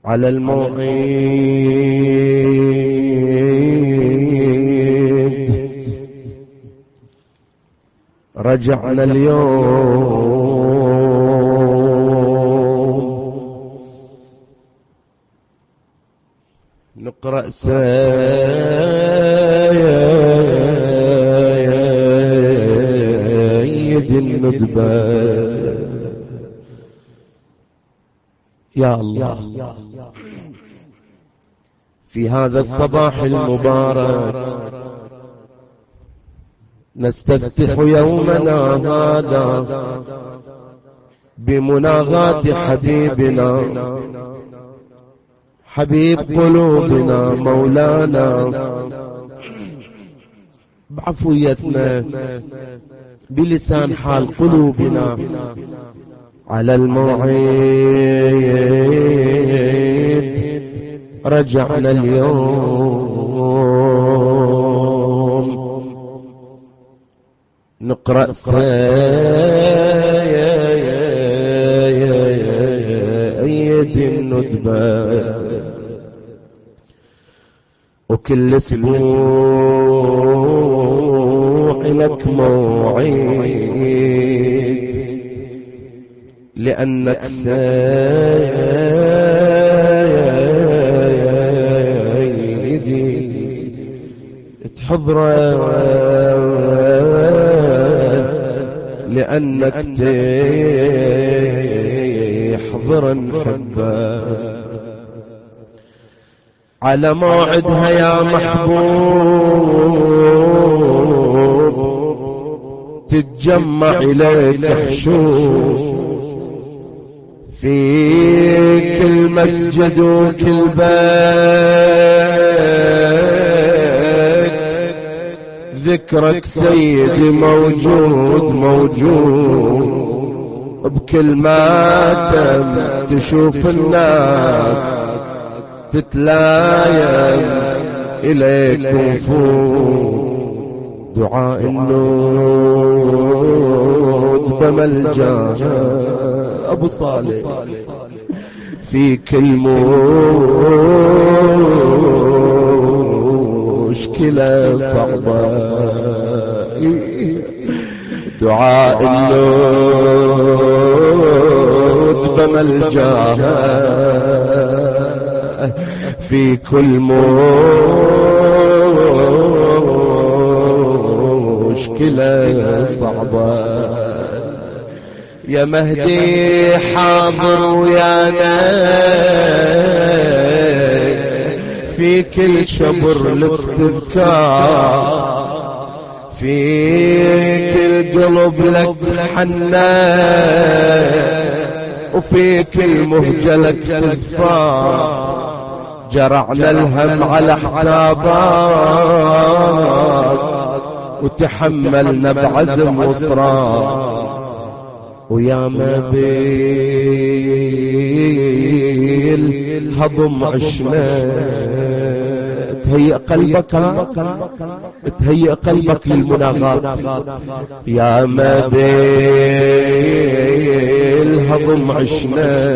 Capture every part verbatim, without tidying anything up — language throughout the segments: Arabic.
على الموعد رجعنا اليوم نقرأ سيد الندبة. يا الله، في هذا الصباح المبارك نستفتح يومنا هذا بمناغات حبيبنا حبيب قلوبنا مولانا بعفويتنا بلسان حال قلوبنا. على الموعد رجعنا اليوم نقرأ سيد الندبة، وكل اسبوع لك موعد لأنك سيدي تحضره، لأنك تحضر نحبه. على موعدها يا محبوب تتجمع إليك حشوش في كل مسجد وكل بيت، ذكرك سيدي موجود موجود بكل ماتم. تشوف الناس تتلايم إليك وفوق دعاء النود بملجأ أبو صالح في كل مشكلة صعبة. دعاء النود بملجأ في كل مشكلة صعبة. يا مهدي حاضر ويانا في كل شبر للتذكار، في كل قلب لك حنان، وفي كل مهجة لك تزفار. جرعنا الهم على حسابك وتحملنا بعزم وصرار. ويا ما بيل هضم عشنا تهيئ قلبك تهيئ قلبك للمناغات. يا ما بيل هضم عشنا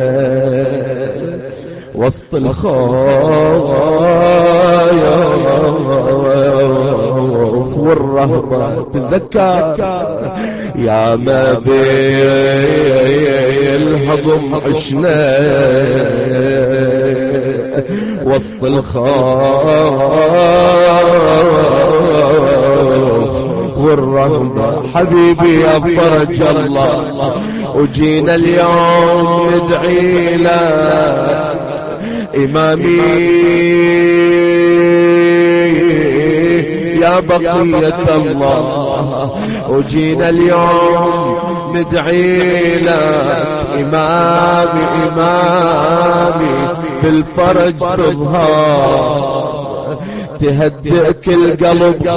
وسط الخايا والرهبة تذكر. يا ما بالهضم عشنا وسط الخوف والرهبة. حبيبي يا فرج الله وجينا اليوم ندعي لك إمامي يا بقية الله. وجينا اليوم ندعي لك إمامي إمامي بالفرج تظهر، تهدئ كل قلب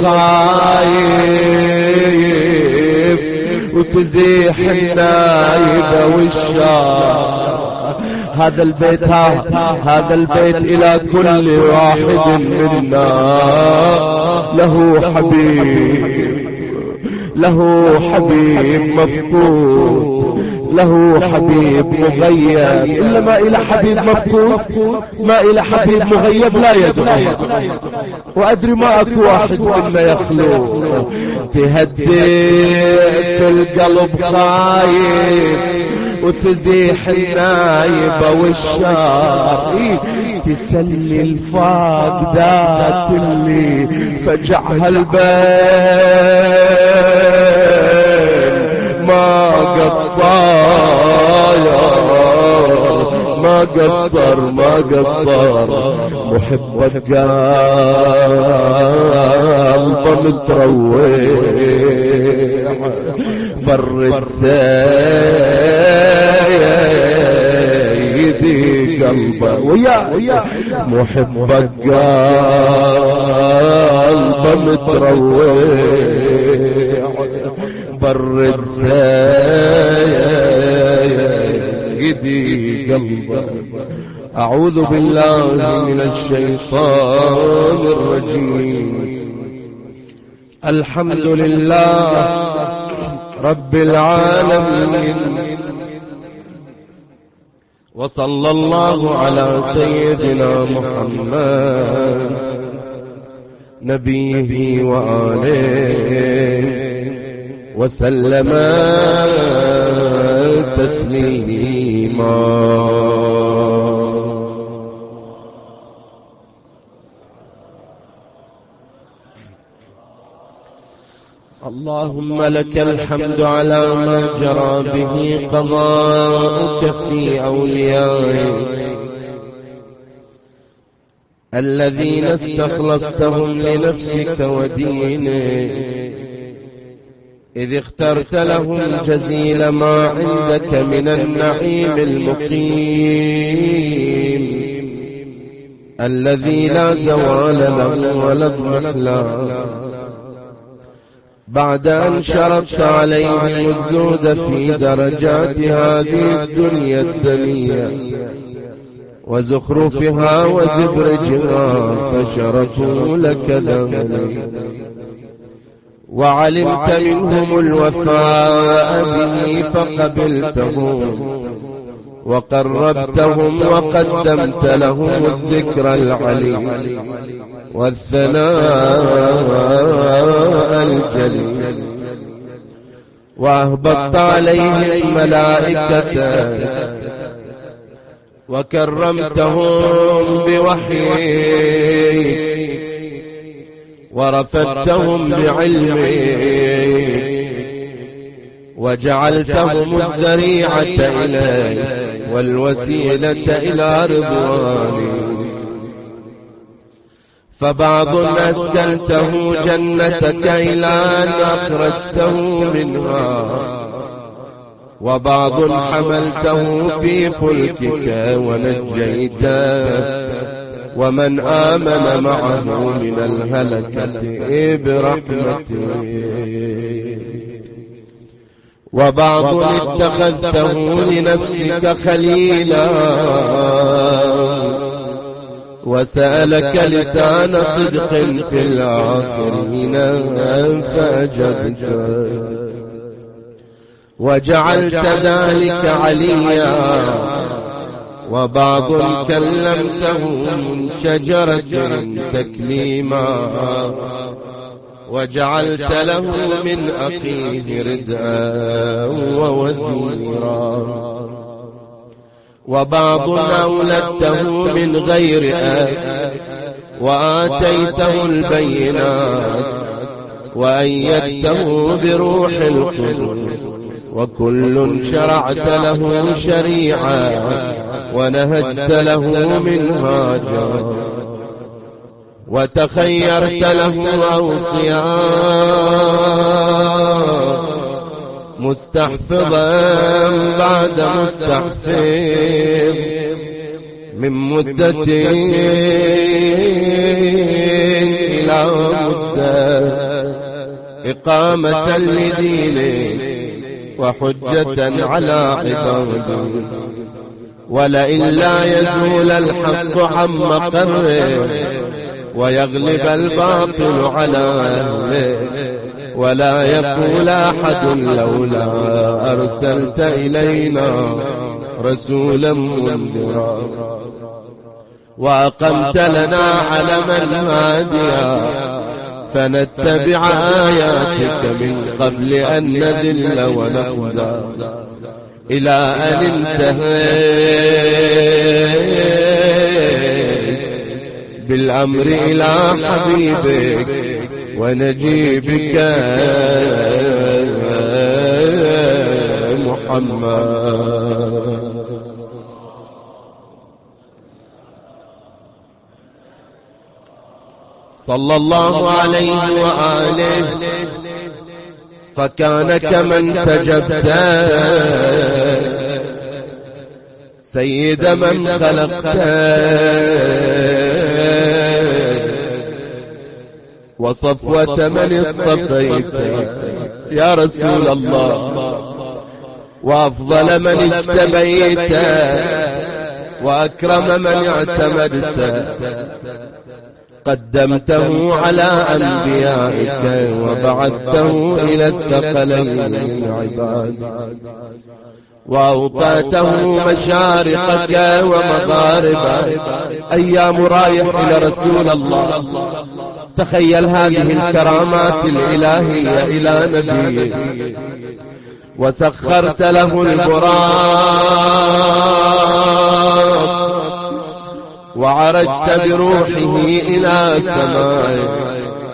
خايف وتزيح النايبة والشار. هذا البيت هذا البيت إلى كل واحد منا له حبيب له حبيب مفقود. له حبيب مغيب، إلا ما إلى حبيب مفقود، ما إلى حبيب مغيب لا يدعو. وأدري ما أكو واحد منا يخلو، تهدئ القلب خايف وتزيح النايبة والشار، تسلي الفاقدات اللي فجعها البين. ما قصر ما قصر ما قصر محبك قلبه متروع، برد سيدي قلبه ويا محبك قلبه متروع، برد سيدي قلبه. أعوذ بالله من الشيطان الرجيم. الحمد لله رب العالمين، وصلى الله على سيدنا محمد نبيه وآله وسلم تسليما. اللهم لك الحمد على ما جرى به قضاؤك في أوليائك الذين استخلصتهم لنفسك ودينك، إذ اخترت لهم جزيل ما عندك من النعيم المقيم الذي لا زوال له ولا اضمحلال، بعد أن شرطت عليهم الزهد في درجات هذه الدنيا الدنيا وزخرفها وزبرجها، فشرطوا لك ذلك، وعلمت منهم الوفاء به فقبلتهم وقربتهم وقدمت لهم الذكر العلي والثناء الجليل، وأهبطت عليهم ملائكتك وكرمتهم بوحيك ورفدتهم بعلمك وجعلتهم الذريعة إليك والوسيلة إلى رضوانك. فبعض أسكنته جنتك إلى أن أخرجته منها، وبعض حملته في فلكك ونجيته ومن آمن معه من الهلكة برحمته، وبعض اتخذته لنفسك خليلا وسألك لسان صدق في الآخرين فأجبته، وجعلت ذلك عليا، وبعض كلمته من شجرة تكليما، وجعلت له من أخيه ردءا ووزيرا، وبعض أولدته من غير أب وآتيته البينات وأيدته بروح القدس، وكل شرعت له شريعة ونهجت له منهاجا، وتخيرت له أوصياء مستحفظا بعد مستحفظ من مدة إلى مدة، إقامة لدينه وحجة على عباده، ولئن لا يزول الحق عن مقره ويغلب الباطل على أهله ولا يقول أحد لولا أرسلت إلينا رسولا منذرا وأقمت لنا علما هاديا فنتبع آياتك من قبل أن نذل ونخزى إلى أن انتهيت بالأمر إلى حبيبك ونجيبك محمد. صلى الله عليه وآله فكان كمن تجبت سيد من خلقت وصفوة من اصطفيت يا رسول الله وأفضل من اجتبيت وأكرم من اعتمدت قدمته على أنبيائك وبعثته إلى الثقلين العباد وأوطاته مشارقك ومغاربك. أيام رايح إلى رسول الله، تخيل هذه الكرامات الإلهية إلى نبيه وسخرت له البراق وعرجت بروحه إلى سمائه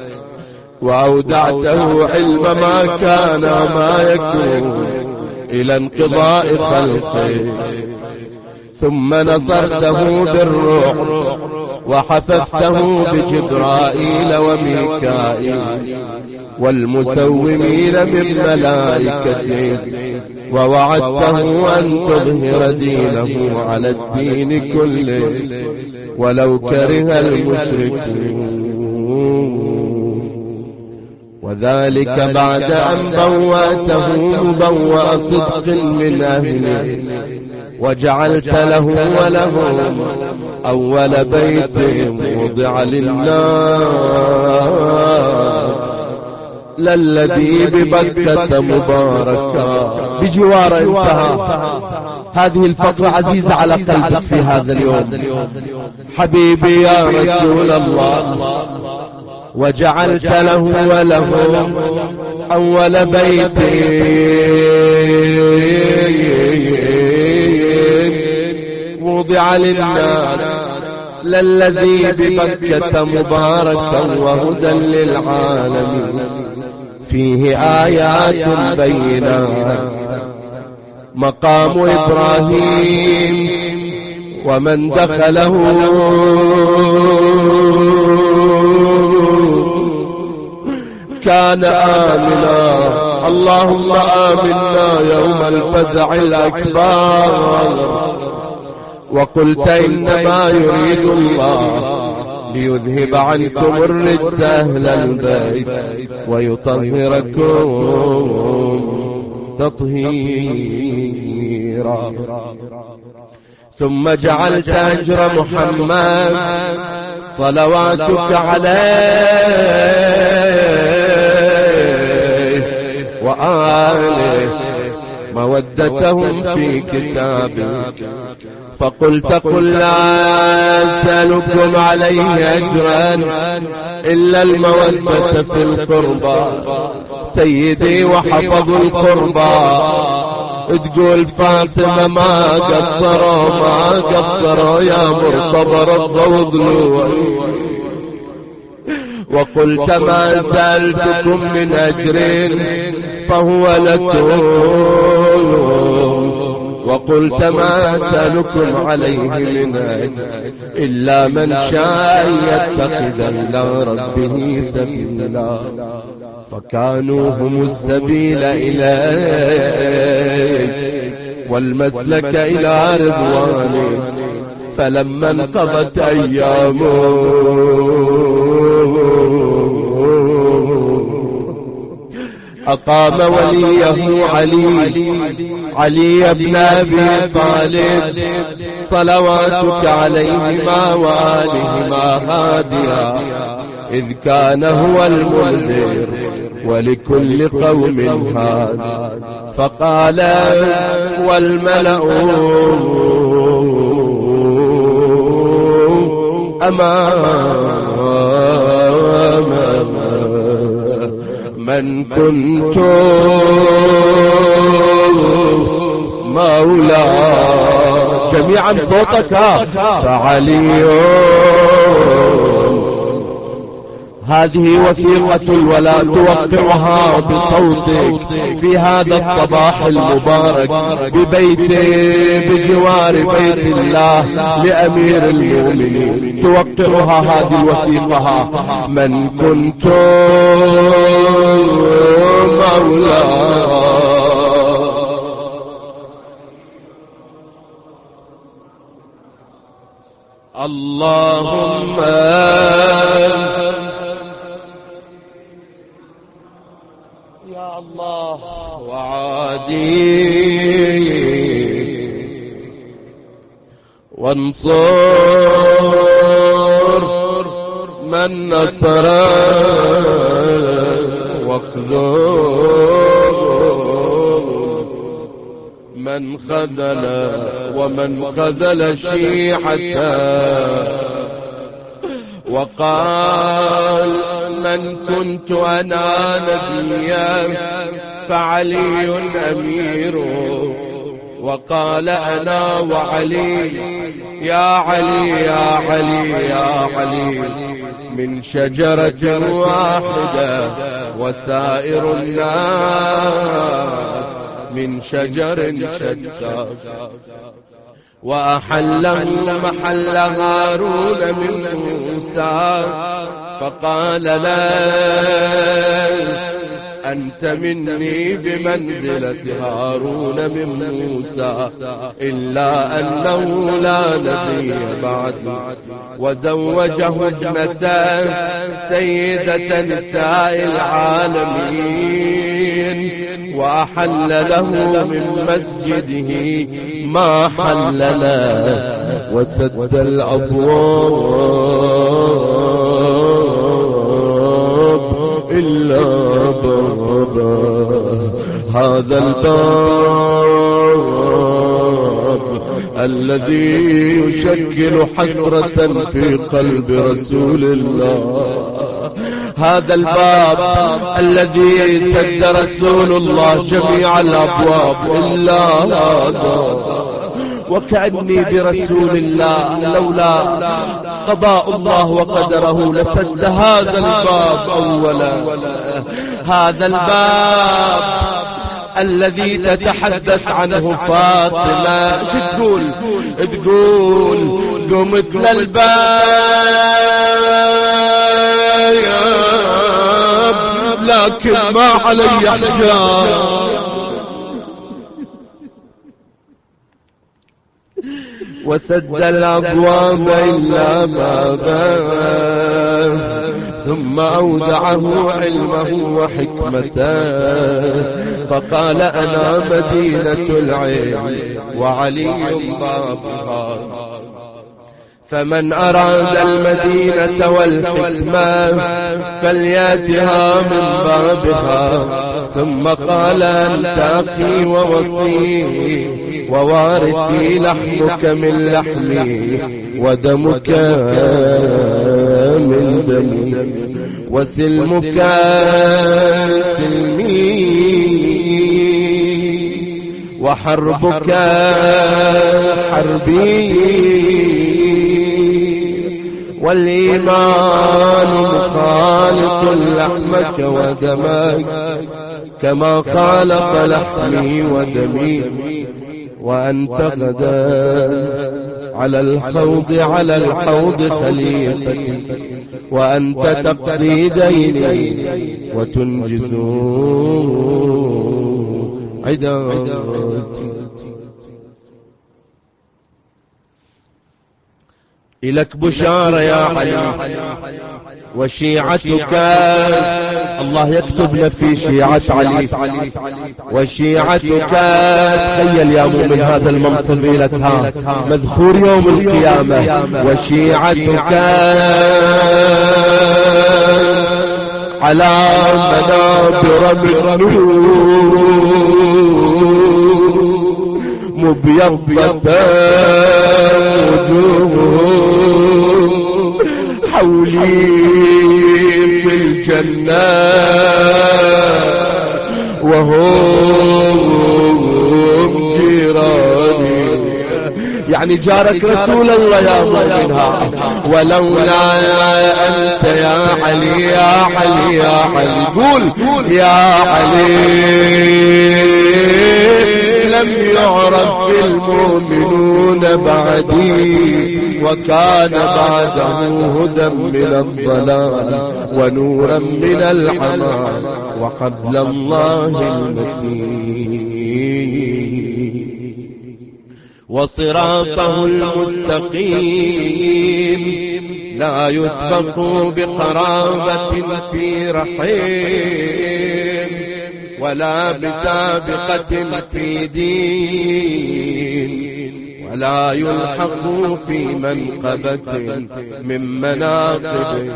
وأودعته علم ما كان ما يكون إلى انقضاء خلقه ثم نصرته بالروح وحفظته بجبرائيل وميكائيل والمسومين من ملائكته ووعدته أن تظهر دينه على الدين كله ولو كره المشركون وذلك بعد أن بوأته مبوأ صدق من أهله وجعلت له ولهم أول بيت وضع للناس للذي ببكة مباركا بجوار انتهى. هذه الفقرة عزيزة على قلبك في هذا اليوم حبيبي يا رسول الله وجعلت له وله أول بيت وضع للناس للذي ببكة مباركا وهدى للعالمين فيه آيات بينات مقام إبراهيم ومن دخله كان آمنا. اللهم آمنا يوم الفزع الأكبر. وقلت إنما يريد الله ليذهب عنكم الرجس أهل البيت ويطهركم تطهيرا. ثم جعلت أجر محمد صلواتك عليه وآله مودتهم في كتابك فقلت قل لا أسألكم عليه أجرا إلا المودة في القربى. سيدي وحفظ القربى تقول فاطمة ما قصروا ما قصروا يا مرتضى رضا وضلوع. وقلت ما سألتكم من أجر فهو لكم. وقلت ما أسألكم عليه من أجر إلا من شاء يتخذ إلى ربه سبيلا. فكانوا هم السبيل إليه والمسلك إلى رضوانه. فلما انقضت أيامه أقام وليه علي علي بن أبي طالب صلواتك عليهما وآلهما هاديا إذ كان هو المنذر ولكل قوم هاد. فقال والملأ أمام من كنت مولاه. جميعا صوتك. فعلي هذه وثيقة الولاء توقعها بصوتك في هذا الصباح المبارك ببيت بجوار بيت الله لأمير المؤمنين. توقعها هذه الوثيقة من كنت مولاه. اللهم يا الله وعادي وانصر من نصر واخذل من خذل ومن خذل شيعته. وقال من كنت أنا نبيا فعلي أمير. وقال أنا وعلي يا علي يا علي يا علي من شجرة واحدة وسائر الناس من شجر شتى. وأحله محل هارون من موسى فقال لا أنت مني بمنزلة هارون من موسى إلا أنه لا نبي بعد. وزوجه ابنته سيدة نساء العالمين وأحل له من مسجده ما حل له وسد الأبواب إلا بابا. هذا الباب الذي يشكل حسرة في قلب رسول الله. هذا الباب الذي سد رسول الله جميع الأبواب إلا هذا. وكأني برسول الله لولا قضاء الله وقدره لسد هذا الباب أولا. هذا الباب الذي تتحدث عنه فاطمة. شو تقول؟ تقول قمت للباب لكن ما علي حجاب. وسد الأبواب إلا بابا ثم أودعه علمه وحكمته فقال أنا مدينة العلم وعلي بابها. فمن أراد المدينة والحكمة فلياتها من بابها. ثم قال أنت أخي ووصي ووارثي لحمك من لحمي ودمك من دمي وسلمك سلمي وحربك حربي والإيمان مخالط لحمك ودمك كما خالط لحمي ودمي. وأنت غدا على الحوض على الحوض خليفتي وأنت تقضي ديني وتنجز عداوتي. إلك بشارة يا علي وشيعتك. الله يكتبنا في شيعة علي وشيعتك. تخيل يا مؤمن هذا المنصب لك ها مذخور يوم القيامة. وشيعتك على منابر من نور مبيضة وجوههم حولي في الجنة وهم جيراني. يعني جارك رسول الله يا مؤمنها، ولولا أنت يا علي يا علي يا علي، قول يا علي لم يعرف المؤمنون بعدي، وكان بعده هدى من الضلال ونورا من العمى وحبل الله المتين وصراطه المستقيم لا يسبق بقرابة في رحيم ولا بسابقة في دين ولا يلحق في منقبة من مناقب،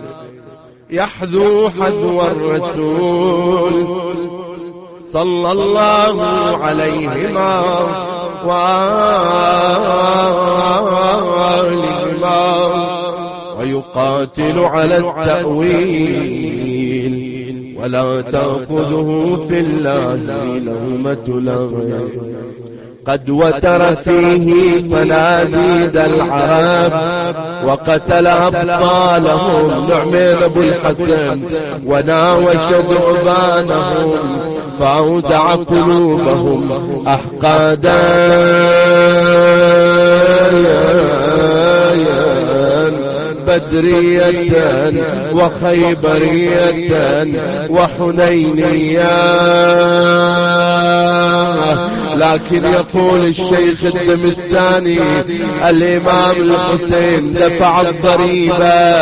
يحذو حذو الرسول صلى الله عليهما وآلهما ويقاتل على التأويل ولا تأخذه في الله لومة لائم. قد وتر فيه صناديد العرب وقتل أبطالهم نعمان أبو الحسن وناوش ذؤبانهم فأودع قلوبهم أحقادا بدرية وخيبرية وحنينية. لكن يقول الشيخ الدمستاني الإمام الحسين دفع الضريبة.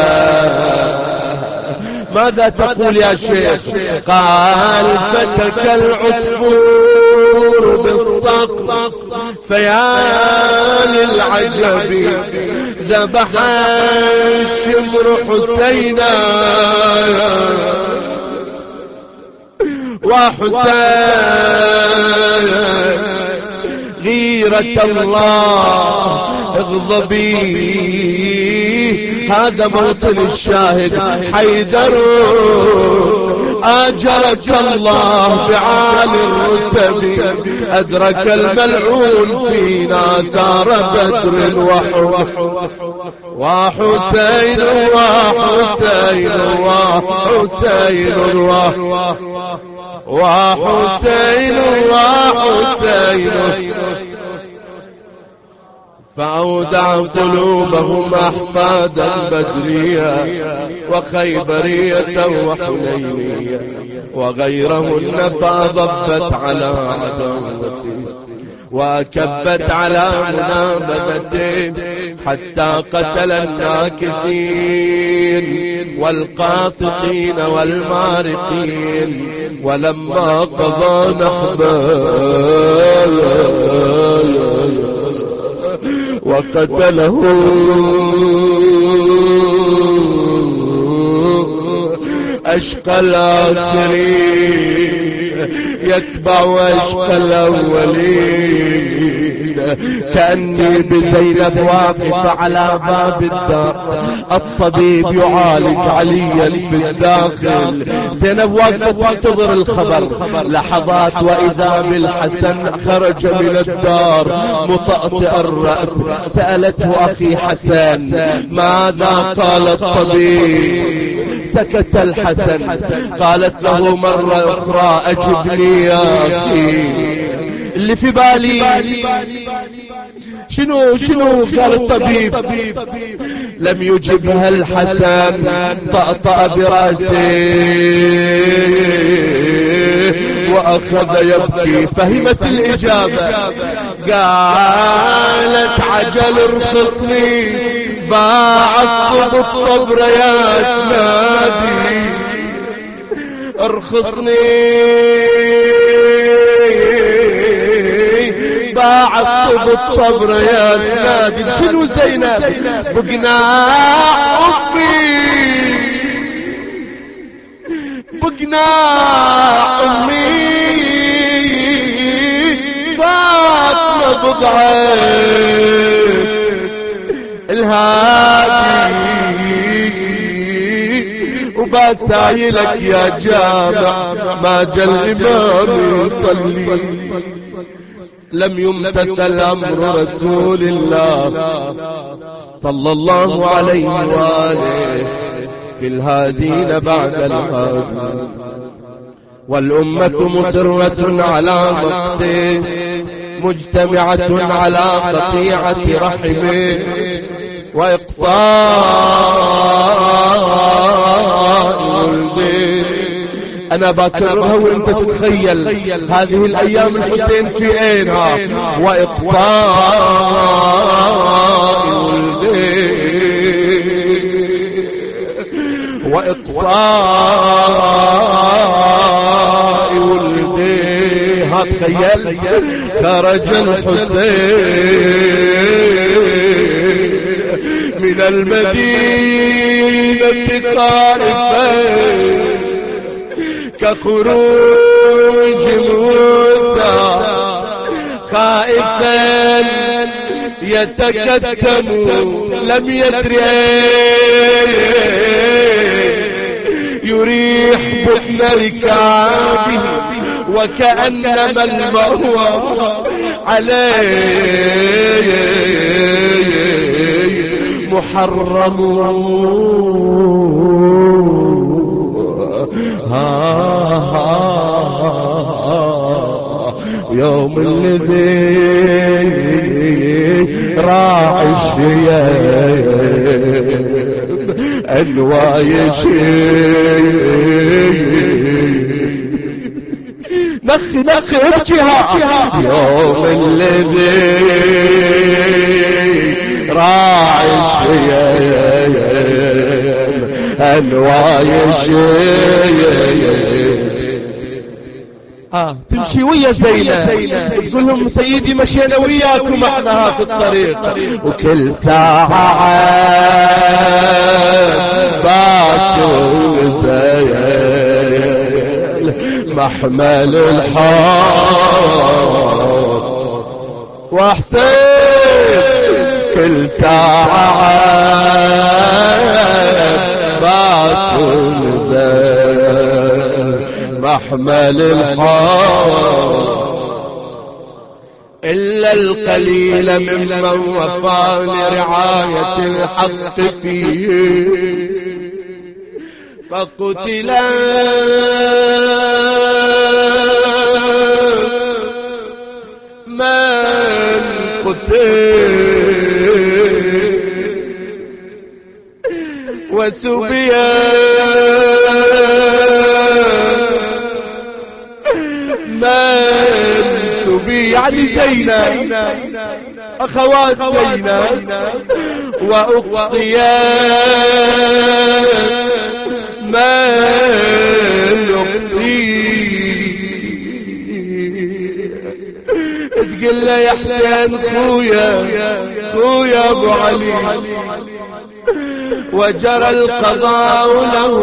ماذا تقول يا شيخ؟ قال فتك العصفور بالصخر فيا للعجب ذبح الشمر حسينا وحسين غيرة الله اغضبي. هذا موطن الشاهد حيدر آجرك الله بعالي الرتب أدرك الملعون فينا دار بدر وحسين وحسين وحسين وحسين وحسين فأودع قلوبهم أحمادا بدرية وخيبرية وحنينية وغيرهن فأضبت على عداوته وأكبت على منابذته حتى قتل الناكثين والقاسطين والمارقين. ولما قضى نحبه وقتله أشقى الآخرين يتبع أشقى الأولين. كأني بزينب واقف على باب الدار الطبيب يعالج عليا في الداخل. زينب واقفة تنتظر الخبر لحظات وإذا بالحسن خرج من الدار مطأطئ الرأس. سألته أخي حسن ماذا قال الطبيب؟ سكت الحسن. قالت له مرة أخرى أجبني يا أخي اللي في بالي. شنو شنو قال الطبيب؟ لم يجبها الحسن طأطأ برأسه وأخذ يبكي. فهمت الإجابة. قالت عجل ارخصني باعت بالطبر يا سنادي ارخصني باعت بالطبر يا سنادي. شنو زينب؟ بقناع أمي بقناع أمي فاطمة بضعة الهادي وبسايلك يا جامع ما جاء الإمام يصلي. لم يمتثل أمر رسول الله صلى الله عليه وآله في الهادين بعد الهادي، والأمة مسرة على مقته مجتمعة على قطيعة رحمه وإقصاء ولده. أنا بكررها وانت تتخيل هذه الأيام الحسين في عينها. وإقصاء ولده وإقصاء ولده. ها تخيل خرج الحسين من المدينة خائفا كخروج موسى خائفا يتكتم لم يدري يريح بطن ركابه وكأنما المروى عليه محرم. ها ها يوم الذي راعي الشيب أنواي شيب نخ نخ ابجها. يوم الذي راعي الشيب أنواي شيب. آه تمشي ويا زينة تقول لهم سيدي مشينا وياكم احنا في الطريق، وكل ساعة باتوا زيل محمل الحار وحسين. كل ساعة باتوا زيل محمل الحار. إلا القليل ممن وفى لرعاية الحق فيه فقتل من قتل وسبي من سبي يعني زينب أخوات زينب وأقصيا من يقصي. تقول له يا حسين خويا خويا ابو علي وجرى القضاء له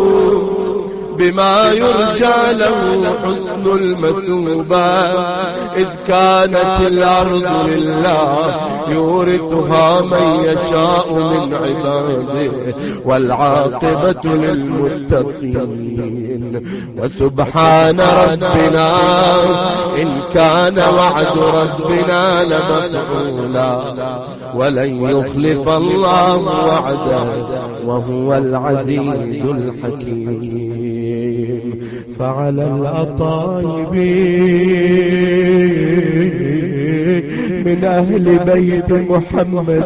بما يرجى له حسن المثوبة، إذ كانت الأرض لله يورثها من يشاء من عباده والعاقبة للمتقين. وسبحان ربنا إن كان وعد ربنا لمفعولا ولن يخلف الله وعده وهو العزيز الحكيم. فعلى الأطايب من أهل بيت محمد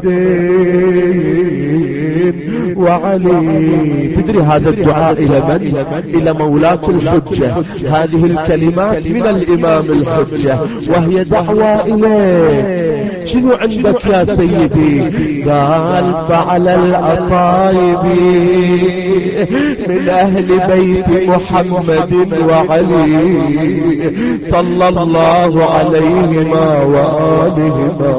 وعلي. تدري هذا الدعاء إلى من؟ إلى مولاة الحجة. هذه الكلمات من الإمام الحجة وهي دعوة إليه. شنو عندك يا سيدي؟ قال فعلى الأطايب من أهل بيت محمد وعلي صلى الله عليهما وآلهما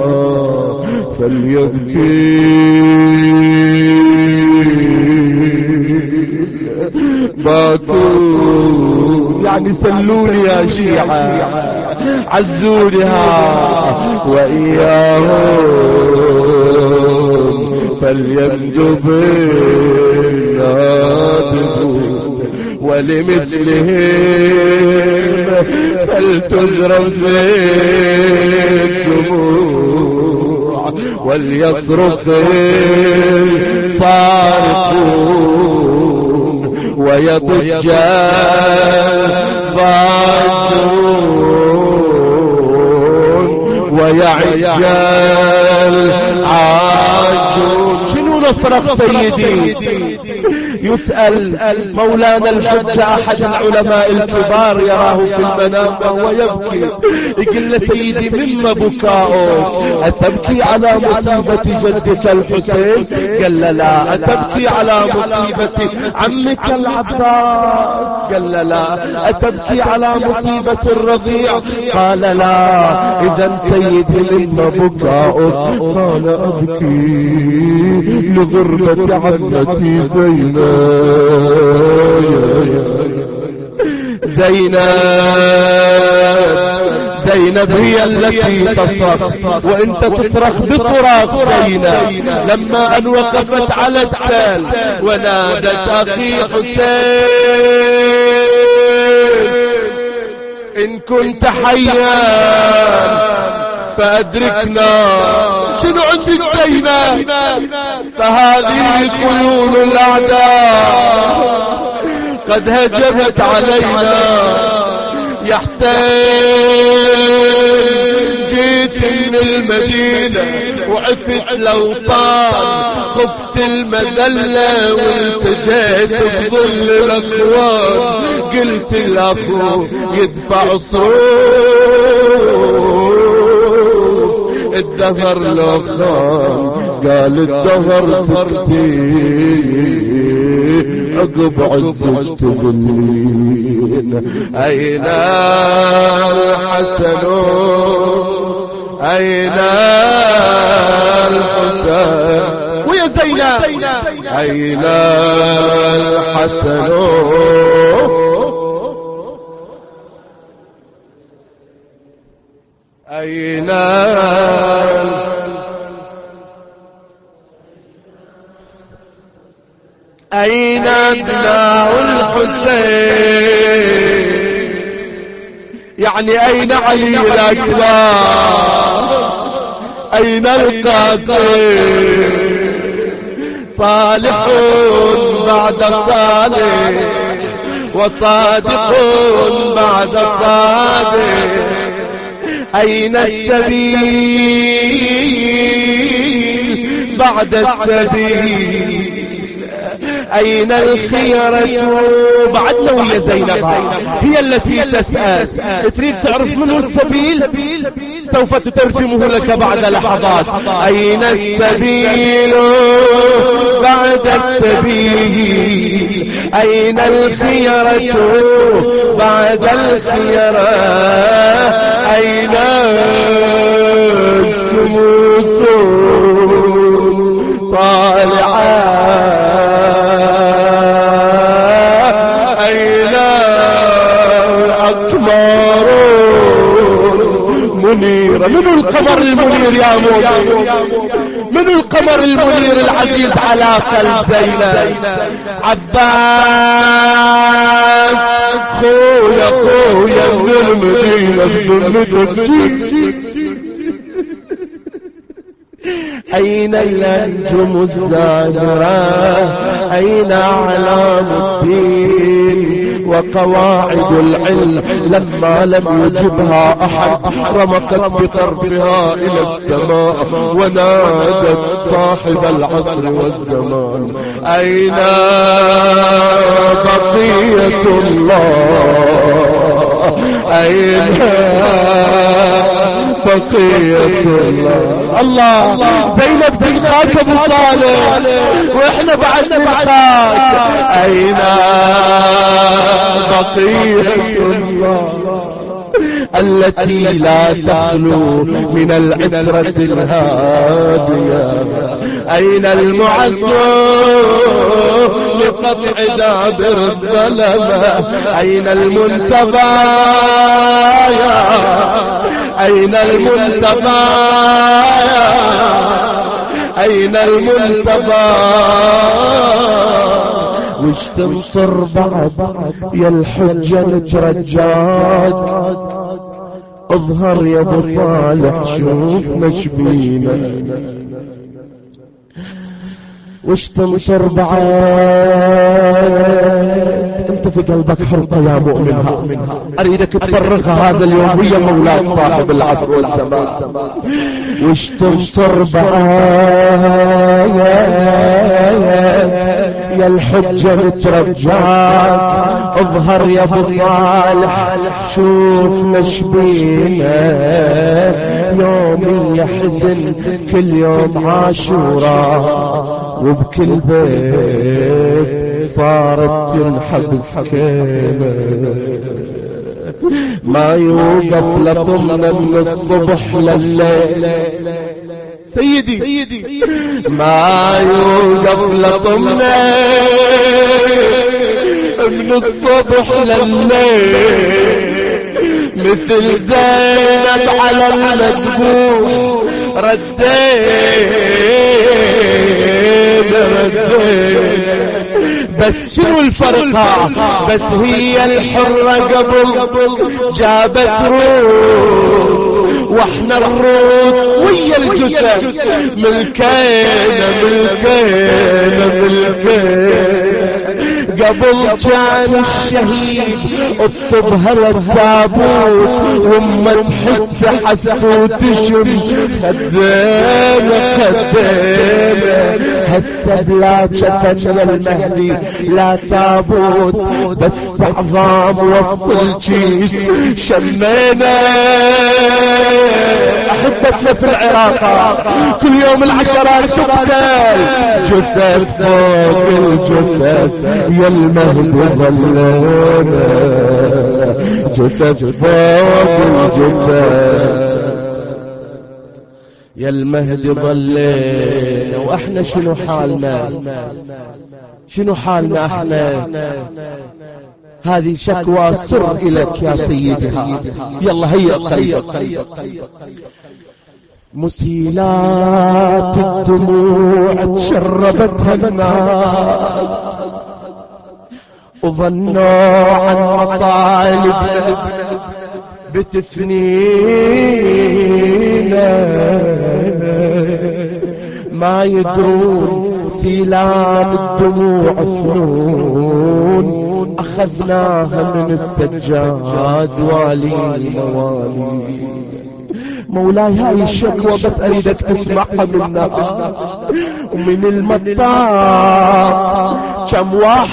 فليبكي باكون يعني سلوني يا شيعة عزونها وإياهم فليمدوا بالنادبون ولمثلهم فلتزرف الدموع وليصرخ الصارخون ويضج الضاجون ويعج العاجون. شنو نصرخ سيدي؟ يسأل مولانا الحجة أحد العلماء الكبار يراه في المنام وهو يبكي، يقول له سيدي مما بكاؤك؟ أتبكي على مصيبة جدك الحسين؟ قال له لا. أتبكي على مصيبة عمك العباس؟ قال له لا. أتبكي على مصيبة الرضيع؟ قال لا. إذا سيدي مما بكاؤك؟ قال أبكي لغربة عمتي زينب. زينب زينب هي التي تصرخ وانت تصرخ بصراخ زينب لما ان وقفت على التل ونادت اخي حسين ان كنت حيا فأدركنا. شنو عندك زينب؟ فهذه خيول الأعداء قد هجمت علينا يا حسين. جيت من المدينة وعفت الأوطان، خفت المذلة والتجيت بظل الأخوان. قلت الأخو يدفع صروف الدهر لو خان، قال الدهر سكتي عقب عزك تذلين. أين الحسن أين الحسين ويا زينب أين الحسن أين أين أبناء الحسين؟ يعني أين علي الأكبر؟ أين القاسم؟ صالح بعد صالح وصادق بعد صادق. أين السبيل بعد السبيل؟ أين الخيرة بعدنا ويا زينب؟ هي التي تسأل. تريد تعرف منه السبيل؟ سوف تترجمه لك بعد لحظات. أين السبيل بعد السبيل؟ أين الخيرة بعد الخيرة؟ أين الشموس طالعة؟ أين الأقمار منيرة؟ من القمر المنير يا مولاي؟ من القمر المنير العزيز على قلب زينب؟ عباس خويا خويا من المدينة بذمتك. أين الأنجم الزاهرة؟ أين أعلام الدين وقواعد العلم؟ لما لم يجبها أحد رمقت بطرفها إلى السماء ونادت صاحب العصر والزمان. أين بقية الله؟ أين بقية الله؟ الله زينب تلقاك ابو صالح واحنا بعد نلقاك. اين بقية الله التي لا تخلو من العبرة الهادية؟ أين المعد لقطع دابر الظلمة؟ أين المنتبى أين المنتبى أين المنتبى؟ وش تنصر بعد يا الحجة نترجاك؟ اظهر يا ابو صالح شوف مشبينا. وش تنصر بعد؟ انت في قلبك حرقة يا مؤمنها، اريدك تفرغها هذا اليوم ويا مولاك صاحب العصر والزمان. وش تنصر بعد يا الحجة نترجاك؟ اظهر يا ابو صالح شوف نشبينا. يوم يحزن كل يوم عاشوراء، وبكل بيت صارت تنحبس كيمة. ما يوقف لطمنا من الصبح لليل سيدي, سيدي ما يوقف لطمنا من الصبح لليل. مثل زينب على المذبوح ردينا ردينا. بس شنو الفرقة؟ بس هي الحرة قبل جابت روس، واحنا الروس ويا الجثة ملكينا ملكينا ملكينا. قبل كان الشهيد اطبها للتابوت، وما تحس حس وتشم خدينا خدينا. هسه بلا كفن يا المهدي لا تابوت، بس عظام وسط الجيش شمينا. احبتنا في العراق كل يوم العشرات تقتل، جثث فوق الجثث يا المهدي ظلينا. جثث فوق الجثث يا المهدي ظلينا. واحنا شنو حالنا؟ شنو حالنا احنا؟ هذه شكوى سر اليك يا سيدي. يلا هيا قلبك. مسيلات الدموع تشربتها الناس، وظنوا عن مطالب بتثنينا. ما يدرون سيلان الدموع فنون، أخذناها من السجاد والي موالي. مولاي هاي الشكوى بس أريدك تسمعها منا. ومن المطار كم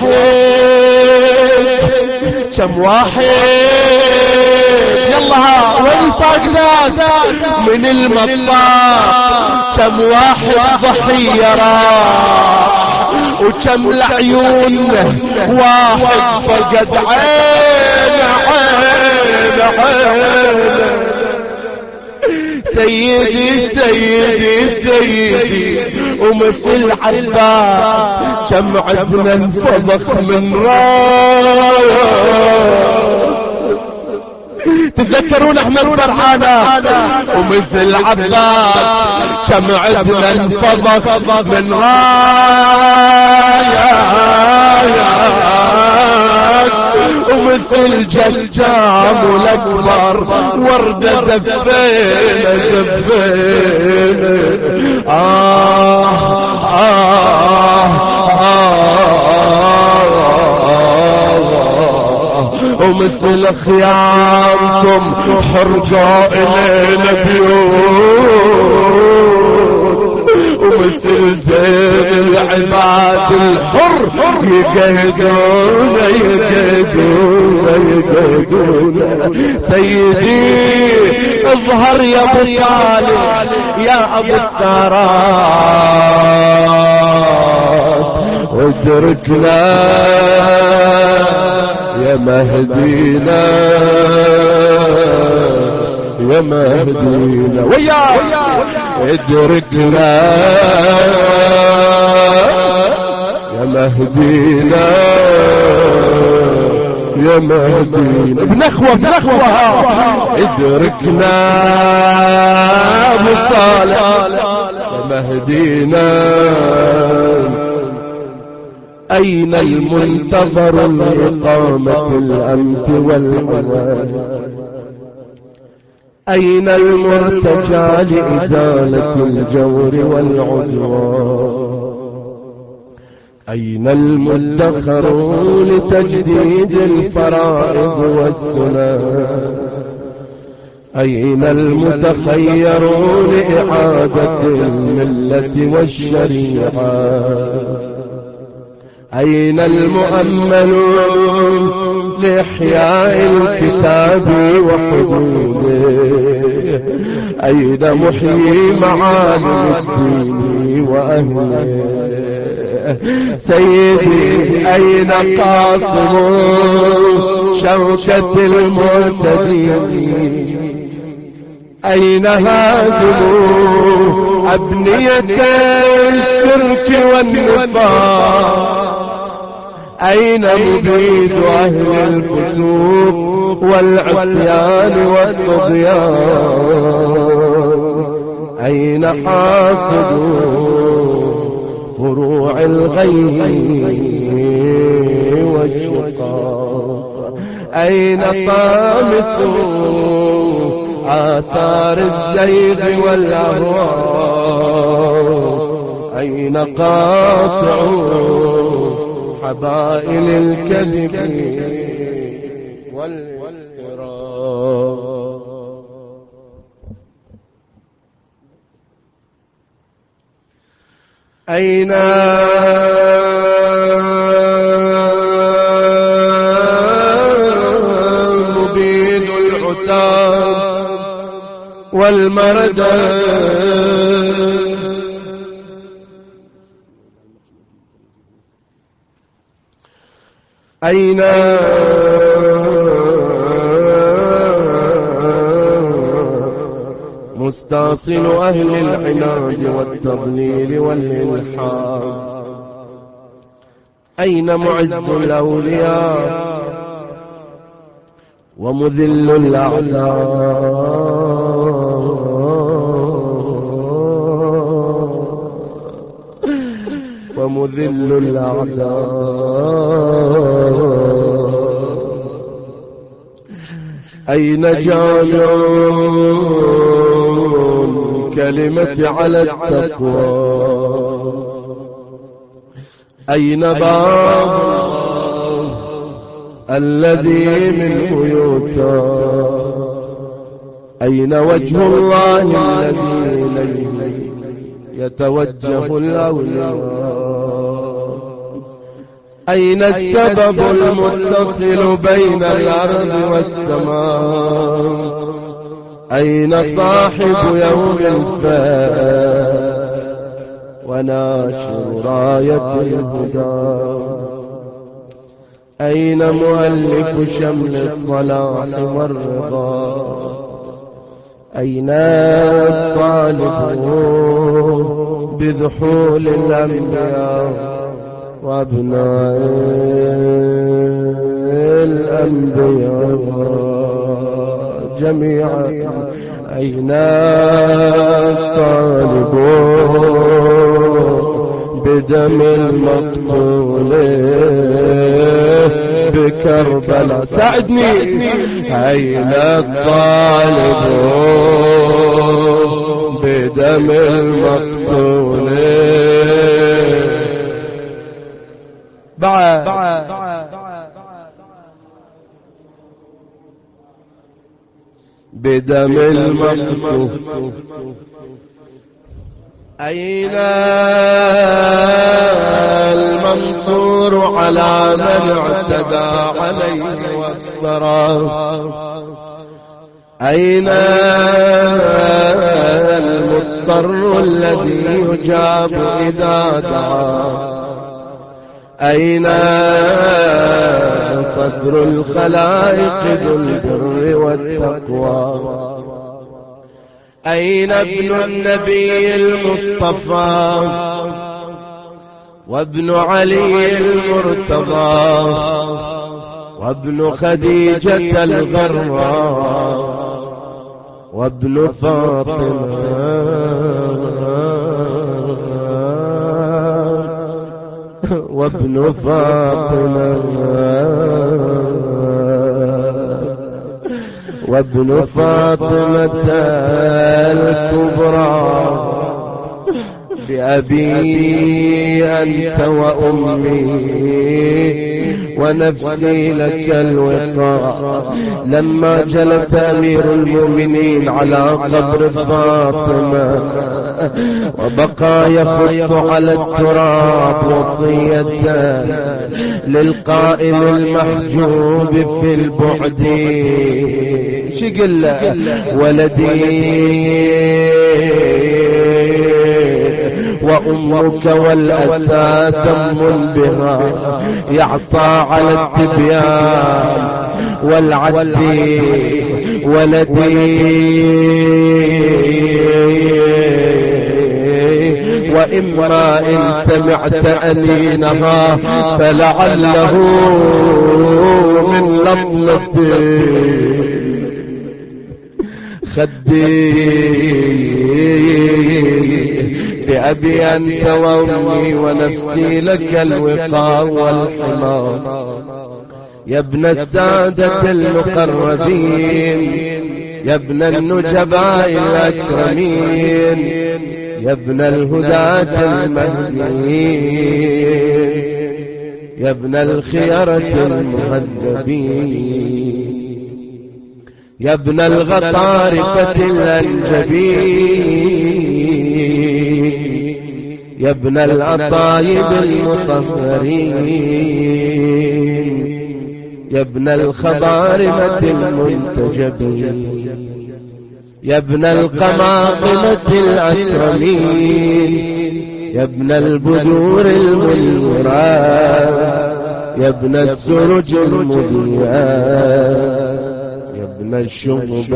واحد كم واحد يلا وين فاقدك؟ من المطار كم واحد ضحية راح، وكم العيون واحد فقد عين عين عين. سيدي سيدي سيدي ومثل عباس كم عدنا انفضخ من راس. تتذكرون احمد فرحانة ومثل عباس كم عدنا انفضخ من راس. ومثل جسام الأكبر وردة زفينا زفينا. آه آه آه. ومثل خيامكم حرقوا إلينا بيوت، ومثل زين العباد الحر يقيدونا يقيدونا يقيدونا. سيدي اظهر يا ابو طالب يا ابو الثارات، وادركنا يا مهدينا يا مهدينا. ويا ادركنا مهدينا يا مهدينا بنخوة بنخوة ادركنا ابو صالح يا مهدينا. أين المنتظر لإقامة الأمن والأمان؟ أين المرتجى لإزالة الجور والعدوان؟ أين المدخر لتجديد الفرائض والسنن؟ أين المتخير لإعادة الملة والشريعة؟ أين المؤملون لإحياء الكتاب وحدوده؟ أين محيي معالم الدين وأهله؟ سيدي أين قاصم شوكة المرتدين؟ أين هادموا أبنية الشرك والنفاق؟ أين مبيد أهل الفسوق والعصيان والطغيان؟ أين حاسدوا فروع الغي والشقاق؟ أين طامسوا آثار الزيغ والأهواء؟ أين قاطعوا حبائل الكذب والافتراء؟ أين مبيد العتاب والمردى؟ أين مستاصل أهل العناد والتضليل والإلحاد؟ أين معز الأولياء ومذل الأعداء؟ ومذل الأعداء؟ أين جامع كلمة على التقوى؟ أين باب الذي منه يؤتى؟ أين وجه الله الذي إليه يتوجه الأولياء؟ أين السبب المتصل بين الأرض والسماء؟ أين صاحب يوم الفات وناشر راية الهدى؟ أين مؤلف شمل الصلاح والرضا؟ أين الطالب بذحول الأنبياء وابناء الأنبياء جميعا؟ أين الطالب بدم المقتول بكربلاء؟ ساعدني. أين الطالب بدم المقتول بعد بدم المقتول؟ أين المنصور على من اعتدى عليه وافترى؟ أين المضطر الذي يجاب إذا دعا؟ أين صدر الخلائق ذو البر والتقوى؟ أين ابن النبي المصطفى وابن علي المرتضى وابن خديجة الغراء وابن فاطمة وابن فاطمة وابن فاطمة الكبرى بأبي أنت وأمي ونفسي لك الوقاء. لما جلس أمير المؤمنين على قبر فاطمة وبقى يخط على التراب وصية للقائم المحجوب في البعد، شقل ولدي وأمك والأسى دم بها يعصى على التبيان والعد، ولدي وإما إن سمعت أنينها فلعله من لطمة خدي بأبي أنت وأمي ونفسي لك الوقاء والحمار. يا ابن السادة المقربين يا ابن النجباء الأكرمين يا ابن الهداة المهديين يا ابن الخيرة المهذبين يا ابن الغطارفة الأنجبين يا ابن الأطايب المطهرين يا ابن الخضارمة المنتجبين يا ابن القماقمة الأكرمين يا ابن البدور المنيرات يا ابن السرج المضيئات يا ابن الشهب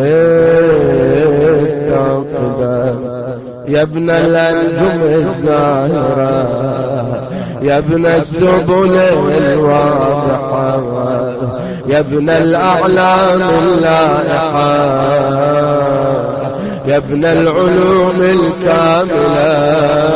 الثاقبات يا ابن الأنجم الزاهرة يا ابن السبل الواضحة يا ابن الأعلام اللائحة يا ابن العلوم الكاملة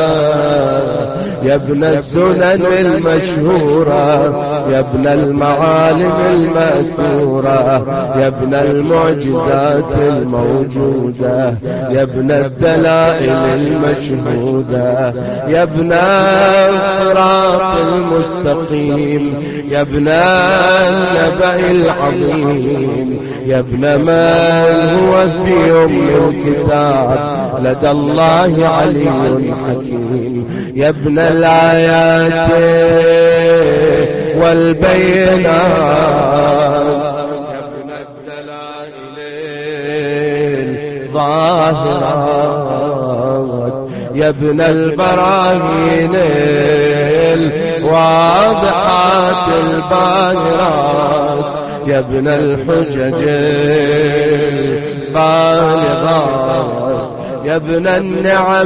يا ابن السنن المشهورة يا ابن المعالم المأثورة يا ابن المعجزات الموجودة يا ابن الدلائل المشهودة يا ابن الصراط المستقيم يا ابن النبأ العظيم يا ابن من هو في أم الكتاب لدى الله علي حكيم يا ابن الآيات والبينات يا ابن الدلائل الظاهرات يا ابن البراهين الواضحات الباهرات يا ابن الحجج البالغات يا ابن النعم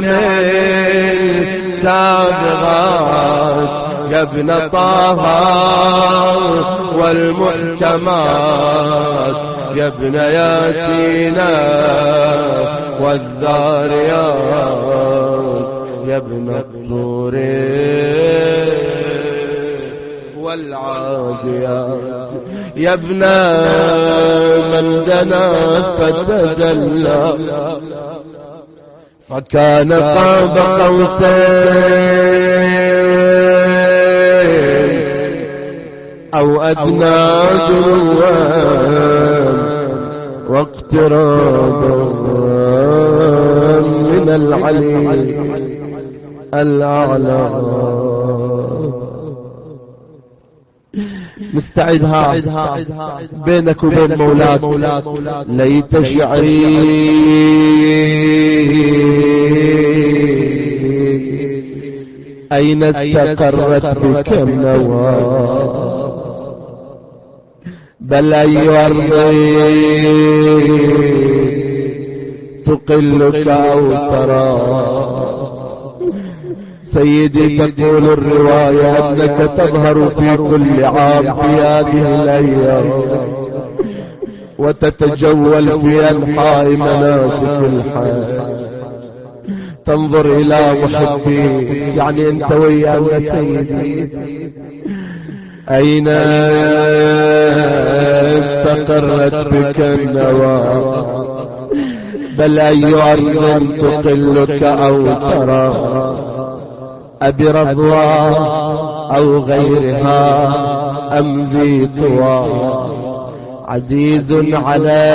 السابغات يا ابن طه والمحكمات يا ابن ياسين والذاريات يا ابن الطور والعاديات يا ابن من دنا فتدلى فكان قاب قوسين أو أدنى دنوان واقترابا من العلي الأعلى. مستعدها بينك وبين مولاك ليت شعري أين استقرت بك النوى بل أي أرضي تقلك أو ترى سيدي تقول الرواية أنك تظهر في كل عام في هذه الأيام وتتجول في أنحاء مناسك الحج، تنظر إلى محبيك، يعني أنت ويانا سيدي، أين استقرت بك النوى، بل أي أرض تقلك أو ترى، أبي رضوى أو غيرها أم ذي طوى، عزيز علي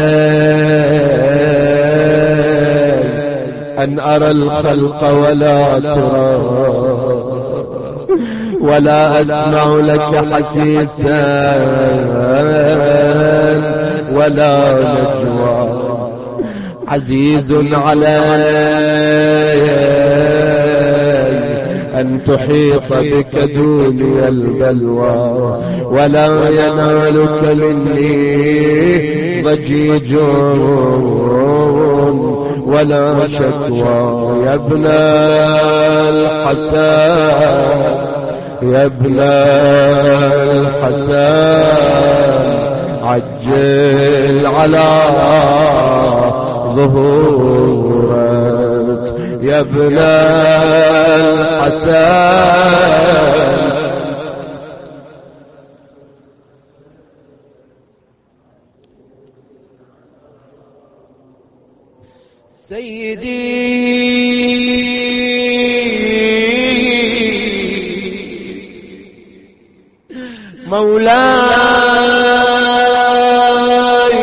أن أرى الخلق ولا ترى، ولا أسمع لك حسيسا ولا نجوى، عزيز علي أن تحيط بك دوني البلوى، ولا ينالك مني ضجيج ولا شكوى، يا ابن الحسن يا ابن الحسن عجل على ظهورك، يا ابن الحسن. سيدي مولاي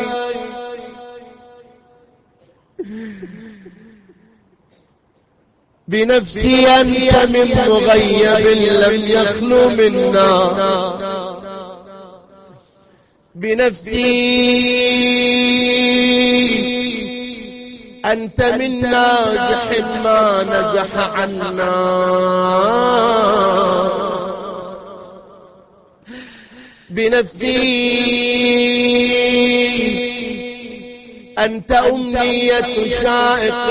بنفسي أنت من مغيب لم يخلو منا، بنفسي أنت من نازح ما نزح عنا، بنفسي أنت أمنية شائق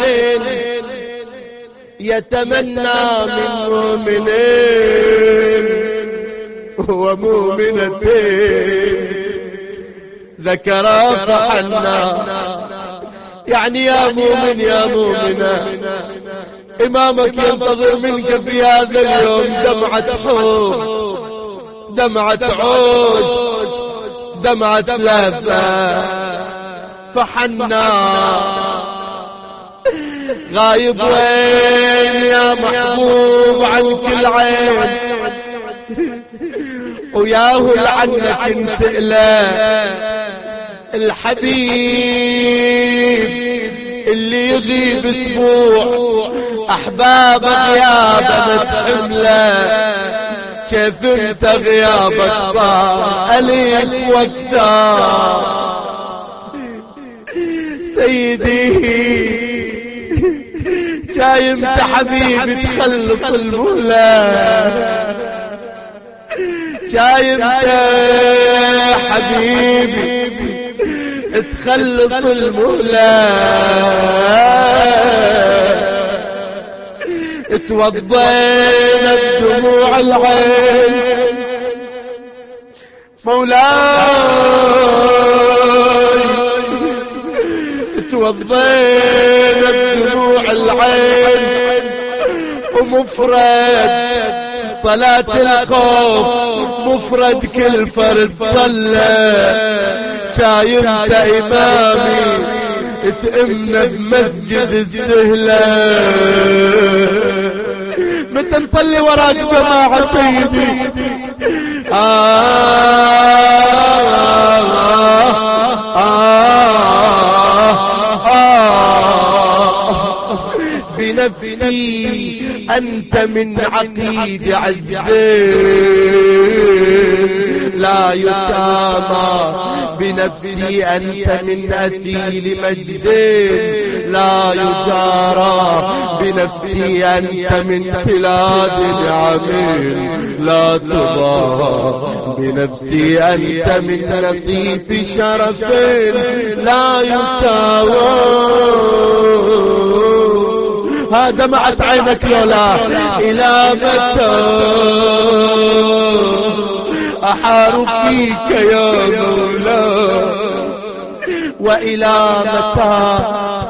يتمنى من مؤمنين ومؤمنتين ذكرا فحنا، يعني يا مؤمن يا مؤمنة إمامك ينتظر منك في هذا اليوم دمعة حب، دمعة عوج، دمعة لهفة، فحنا غايب وين يا محبوب عن كل عين، وياه لعنك نسأله الحبيب اللي يغيب اسبوع احباب غيابه متحمله، كيف انت غيابك صار اليف واكثر. سيدي جاي انت حبيبي تخلص المهلة، جاي انت حبيبي تخلص المهلة، توضينا الدموع العين مولاي، توضينا الدموع العين، ومفرد صلاة الخوف مفرد كل فرد صلى، شايف انت امامي تأمنا بمسجد السهلة، متى نصلي وراك جماعة سيدي؟ آه آه آه آه بنفسي أنت من عقيد عزين لا يسامى، بنفسي أنت من أثيل مجدين لا يجارى، بنفسي أنت من تلاد نعمين لا تضاهى، بنفسي أنت من نصيف شرفين لا يساوى، ها دمعت عينك لولا. إلى متى أحار فيك يا مولاي، وإلى متى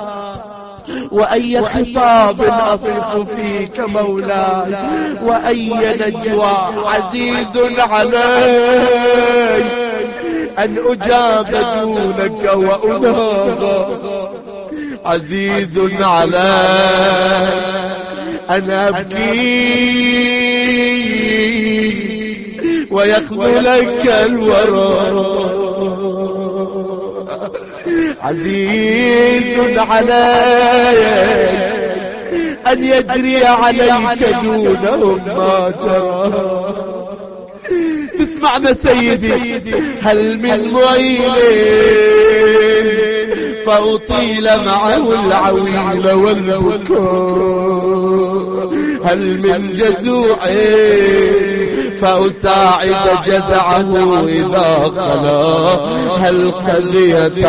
وأي خطاب أصف فيك مولاي، وأي نجوى عزيز علي أن أجاب دونك وأناغى، عزيز علي أن أبكي ويخذلك الورى، عزيز علي أن يجري عليك دونهم ما جرى. تسمعنا سيدي، هل من معين فأطيل معه العويل والبكاء، هل من جزوع فأساعد جزعه إذا خلا، هل قليت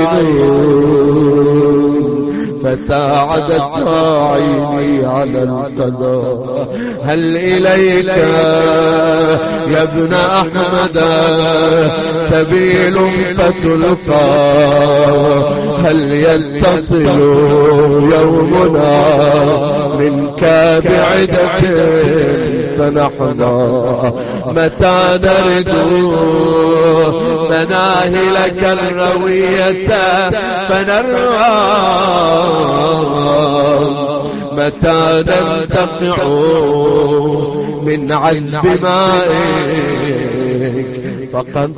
عينه فساعدت عيني على القضاء، هل إليك يا ابن أحمد سبيل فتلقى، هل يتصل يومنا منك بعدة فنحن متى نرد مناهلك الروية فنرى، متى ننتقع من عذب مائك فقد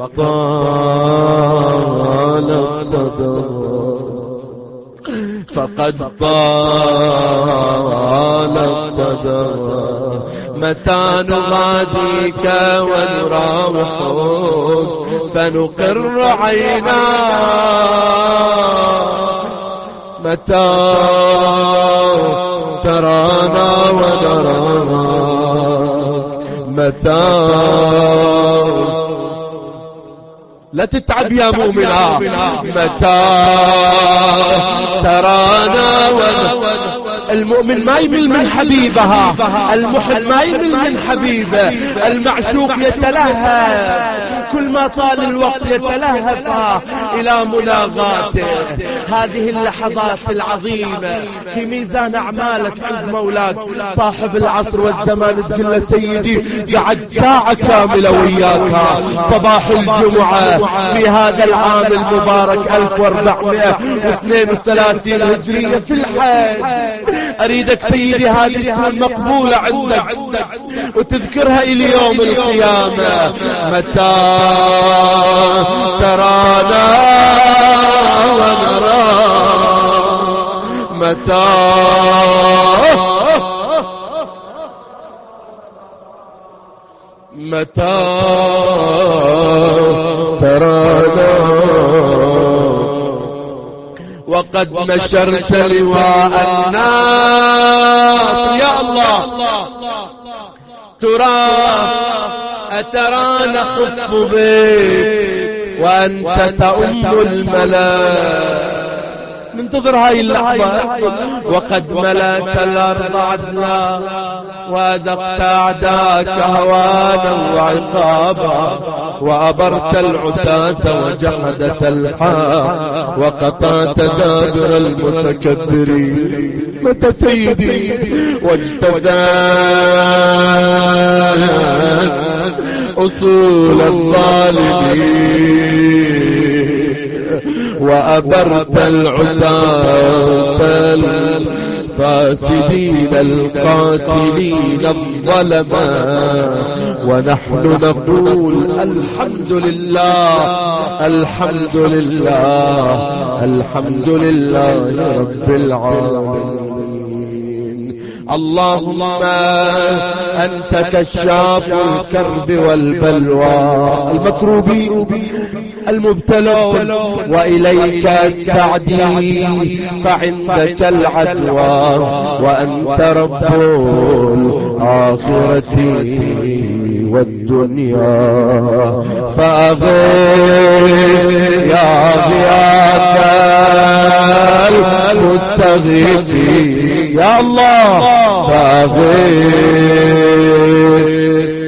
طال الصدى، فقد طال الصدى، متى نغاديك ونراوحك فنقر عينا، متى ترانا ونرانا، متى لا تتعب يا مؤمنة، متى ترانا ونرانا. المؤمن ما يمل من حبيبها، المحب ما يمل من حبيبه، المعشوق يتلهف كل ما طال الوقت يتلهف إلى مناغاته. هذه اللحظات العظيمة في ميزان أعمالك عند مولاك صاحب العصر والزمان، تقول له سيدي قعد ساعة كاملة وياك صباح الجمعة في هذا العام المبارك ألف وأربعمائة واثنين وثلاثين هجرية في الحج، أريدك سيدي هذه تكون مقبولة عندك وتذكرها إلى يوم القيامة. متى ترانا ونرى، متى متى ترانا وقد نشرت لواء النار. يا الله ترى أترى نخف بك وأنت تؤم الملاك، ننتظر هاي اللحظة. وقد ملأت الأرض عدلا وأذقت أعداءك هوانا وعقابا، وأبرت العتاة وجحدت الحق وقطعت دابر المتكبرين. متى سيدي واجتذت أصول الظالمين وأبرت العتاة الفاسدين القاتلين الظلماء، ونحن نقول الحمد لله الحمد لله الحمد لله رب العالمين. اللهم أنت كشاف الكرب والبلوى المكروبين المبتلون، وإليك استعدي فعندك العدوى، وأنت رب الآخرة والدنيا، فأغيث يا غياث المستغيثين يا الله فاغث.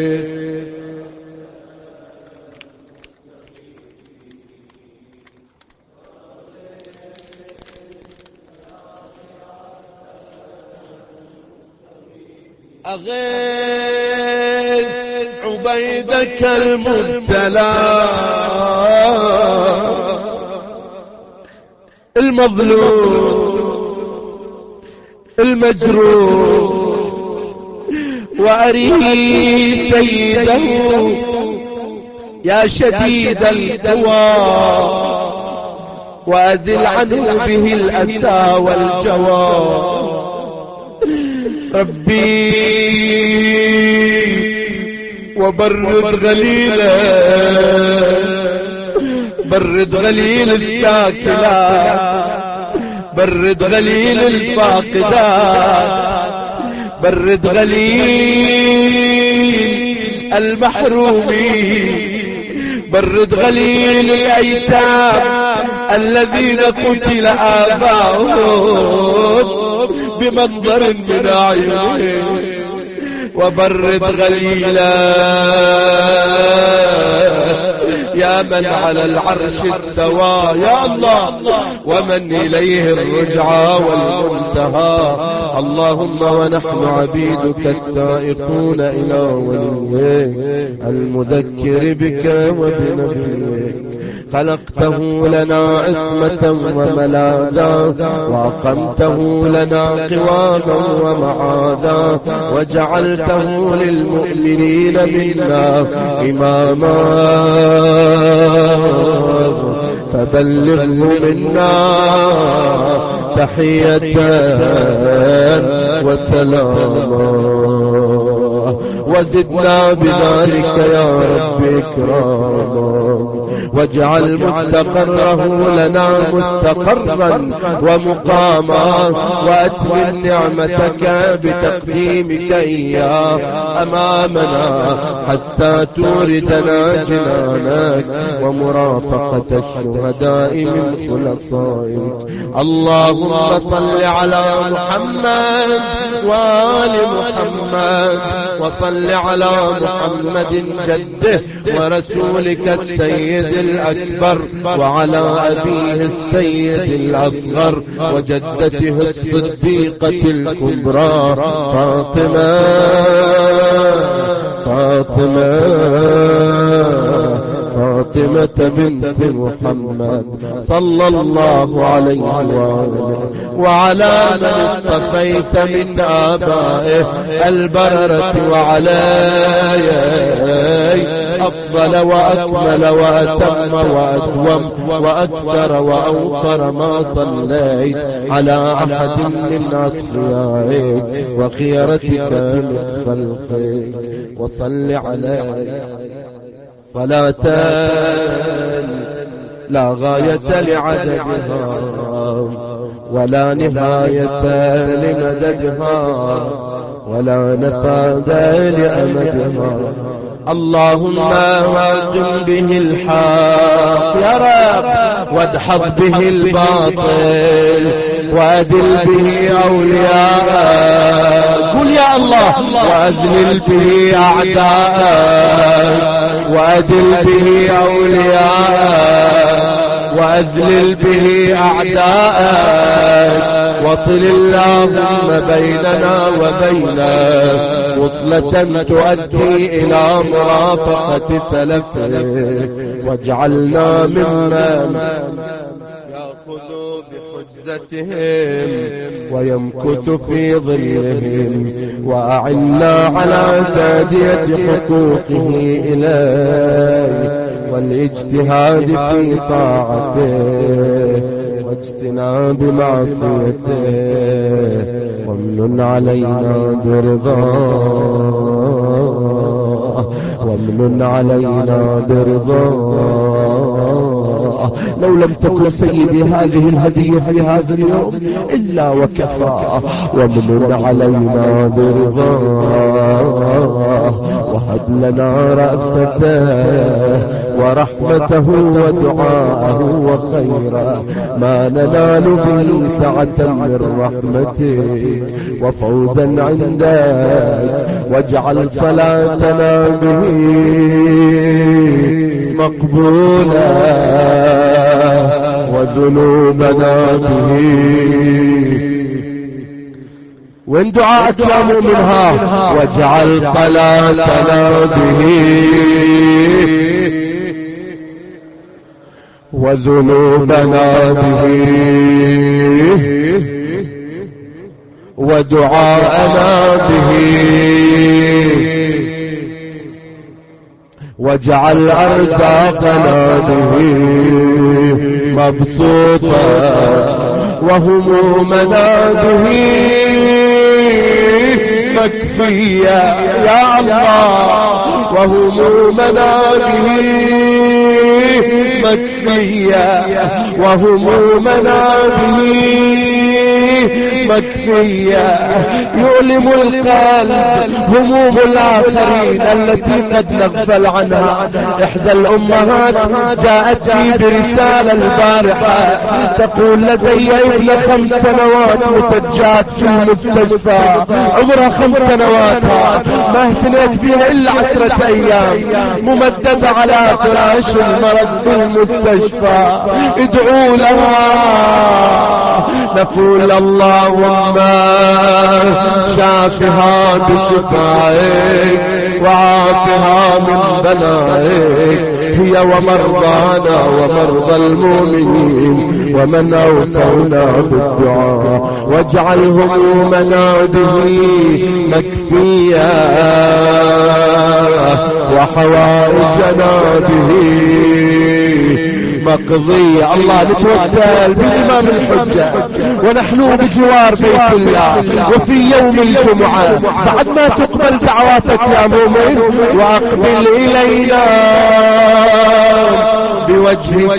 أغيث عبيدك المبتلى المظلوم المجروح وأريه سيده يا شديد القوى وأزل عنه به الأسى والجوى. ربي وبرد غليلا برد غليل الساكنات برد غليل الفاقدات برد غليل المحرومين برد غليل الأيتام الذين قتل آباؤهم بمنظر من أعينهم وبرد غليلا يا من على العرش استوى يا الله ومن إليه الرجعى والمنتهى. اللهم ونحن عبيدك التائقون إلى وليك المذكر بك وبنبيك خلقته لنا عصمة وملاذا وأقمته لنا قواما ومعاذا وجعلته للمؤمنين منا إماما فبلغه منا تحية وسلاما وزدنا بذلك يا رب إكراما واجعل مستقره لنا مستقرا ومقاما وأتمم نعمتك بتقديمك إياه أمامنا حتى توردنا جنانك ومرافقة الشهداء من خلصائك. اللهم صل على محمد وآل محمد وصل على محمد جده ورسولك السيد الأكبر وعلى أبيه السيد الأصغر وجدته الصديقة الكبرى فاطمة فاطمة فاطمة بنت محمد صلى الله عليه وآله وعلى من اصطفيت من آبائه البررة وعلى أفضل وأكمل وأتم وأدوم وأكثر وأوفر ما صليت على أحد من أصفيائك وخيرتك من خلقك وصل عليه صلاة لا غاية لعددها ولا نهاية لمددها ولا نفاذ لأمدها. اللهم واجم به الحق يا رب وادحض به الباطل وأدل به أولياءك قل يا الله وأذلل به أعداءك وأدل به أولياءك وأذلل به أعداءك وصل اللهم بيننا وبينك وصلة تؤدي إلى مرافقة سلفه واجعلنا ممن يأخذ بحجزتهم ويمكث في ظلهم وأعنا على تادية حقوقه إليه والاجتهاد في طاعته واجتناب معصيته وامنن علينا برضاه وامنن علينا برضاه. لو لم تكن سيدي هذه الهدية في هذا اليوم إلا وكفى وامنن علينا برضاه هب لنا رأفته ورحمته ودعاءه وخيرا ما ننال به سعة من رحمتك وفوزا عندك، واجعل صلاتنا به مقبولة وذنوبنا به. وين دعاءك يا مؤمنها؟ واجعل صلاتنا به وذنوبنا به ودعاءنا به، واجعل أرزاقنا به مبسوطة وهمومنا به مكفية يا الله، وهمومنا به مكفية وهمومنا به مكفية. يؤلم القلب هموم الآخرين التي قد نغفل عنها. إحدى الأمهات جاءتني برسالة البارحة تقول لدي ابن خمس سنوات مسجات في المستشفى، عمرها خمس سنوات ما اهتنيت بها إلا عشرة أيام، ممددة على فراش المرض في المستشفى. ادعوا لها. نقول اللهم شافها بشفائك وعافها من بلائك، هي ومرضانا ومرضى المؤمنين ومن أوصونا بالدعاء، واجعل همومنا به مكفية وحوائجنا به مقضية. الله نتوسل بالإمام الحجة ونحن بجوار بيت الله وفي يوم الجمعة بعد ما تقبل دعواتك يا مؤمن، وأقبل إلينا بوجهك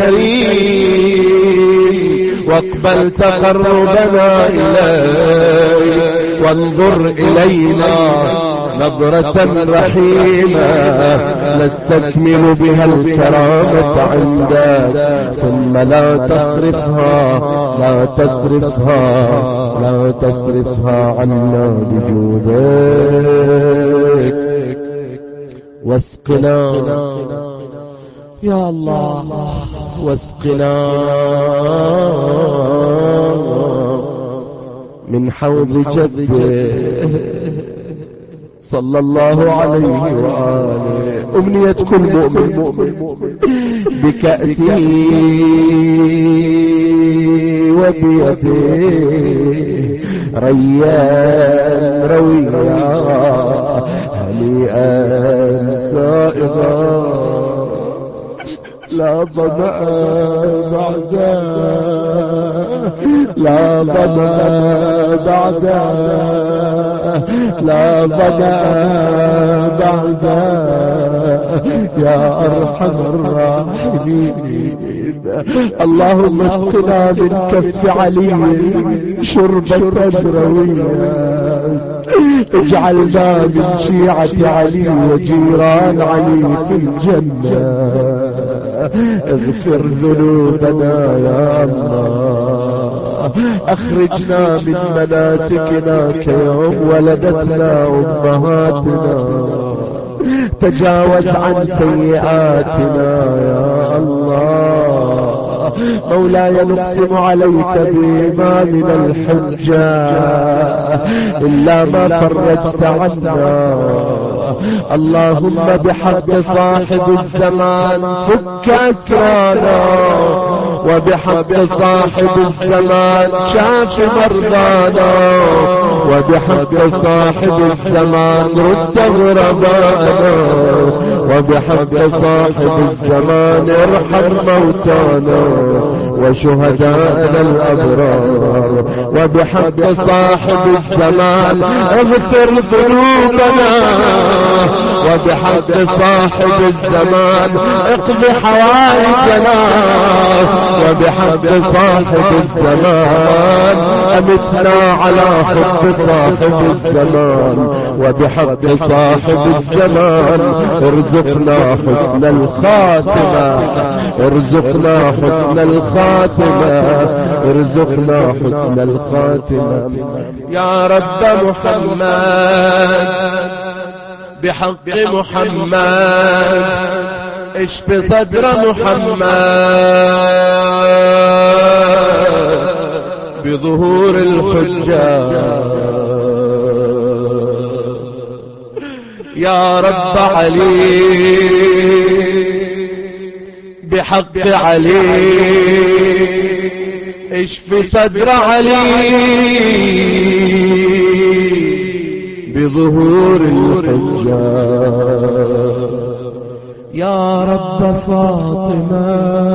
الكريم واقبل تقربنا إليك، وانظر إلينا نظرة رحيمة نستكمل بها الكرامة عندك، ثم لا تصرفها لا تصرفها لا تصرفها عنا بجودك. واسقنا يا الله واسقنا من حوض جده صلى الله عليه وآله. أمنية كل مؤمن بكأسه وبيده ريان رويا هنيئا سائغا لا ظمأ بعده لا ظمأ بعده لا ظمأ بعده يا أرحم الراحمين. اللهم اسقنا من كف علي شربة روية، اجعلنا من شيعة علي وجيران علي في الجنة. اغفر ذنوبنا يا الله، اخرجنا من مناسكنا كيوم ولدتنا امهاتنا، تجاوز عن سيئاتنا يا الله. مولاي نقسم عليك بما من الحجة إلا ما فرجت عنا. اللهم بحق صاحب الزمان فك أسرانا، وبحق صاحب الزمان شاف مرضانا، وبحق صاحب الزمان رد غربانا، وبحق صاحب الزمان ارحم موتانا وشهداءنا الأبرار، وبحق صاحب الزمان اغفر ذنوبنا وبحق صاحب الزمان اقض حوائجنا، وبحق صاحب الزمان أمتنا على حب صاحب الزمان، وبحق صاحب الزمان ارزقنا حسن الخاتمة، ارزقنا حسن الخاتمة، ارزقنا حسن الخاتمة. يا رب محمد بحق محمد اشف صدر محمد بظهور الحجة. يا رب علي بحق علي اشف صدر علي بظهور الحجة. يا رب فاطمة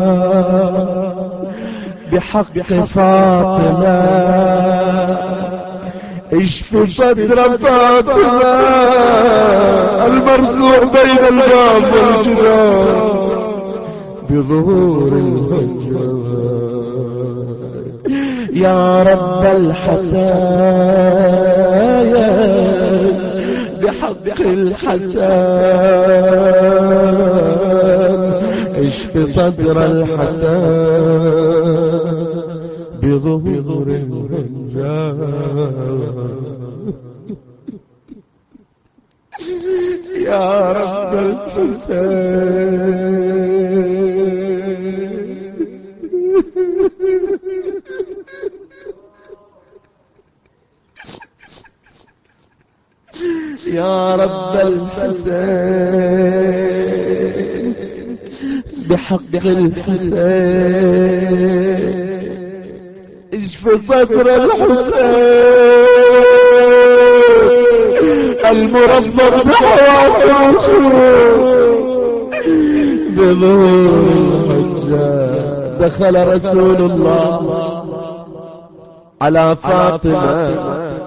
بحق فاطمة اشف صدر فاطمة المرزوع بين الباب والجدار بظهور الحجة. يا رب الحسن بحق الحسن اشف صدر الحسن بظهور الحجة. يا رب الحسين يا رب الحسين بحق الحسين اشف صدر الحسين المربط بحواس بظهور الحجة. دخل رسول الله على فاطمة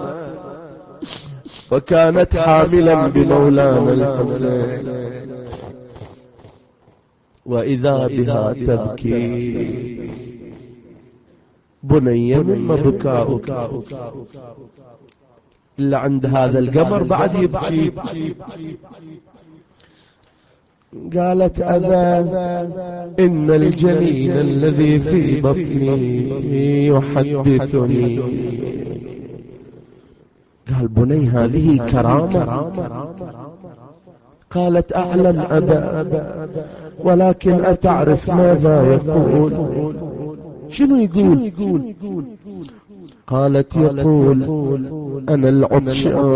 وكانت حاملا بمولانا الحسين، وإذا بها تبكي. بني مما بكاؤك إلا عند هذا القمر بعد يبكي. قالت أبا إن الجنين الذي في بطني يحدثني. قال بني هذه كرامة. قالت أعلم أبا ولكن أتعرف ماذا يقول؟ شنو يقول؟ قالت يقول أنا العطشان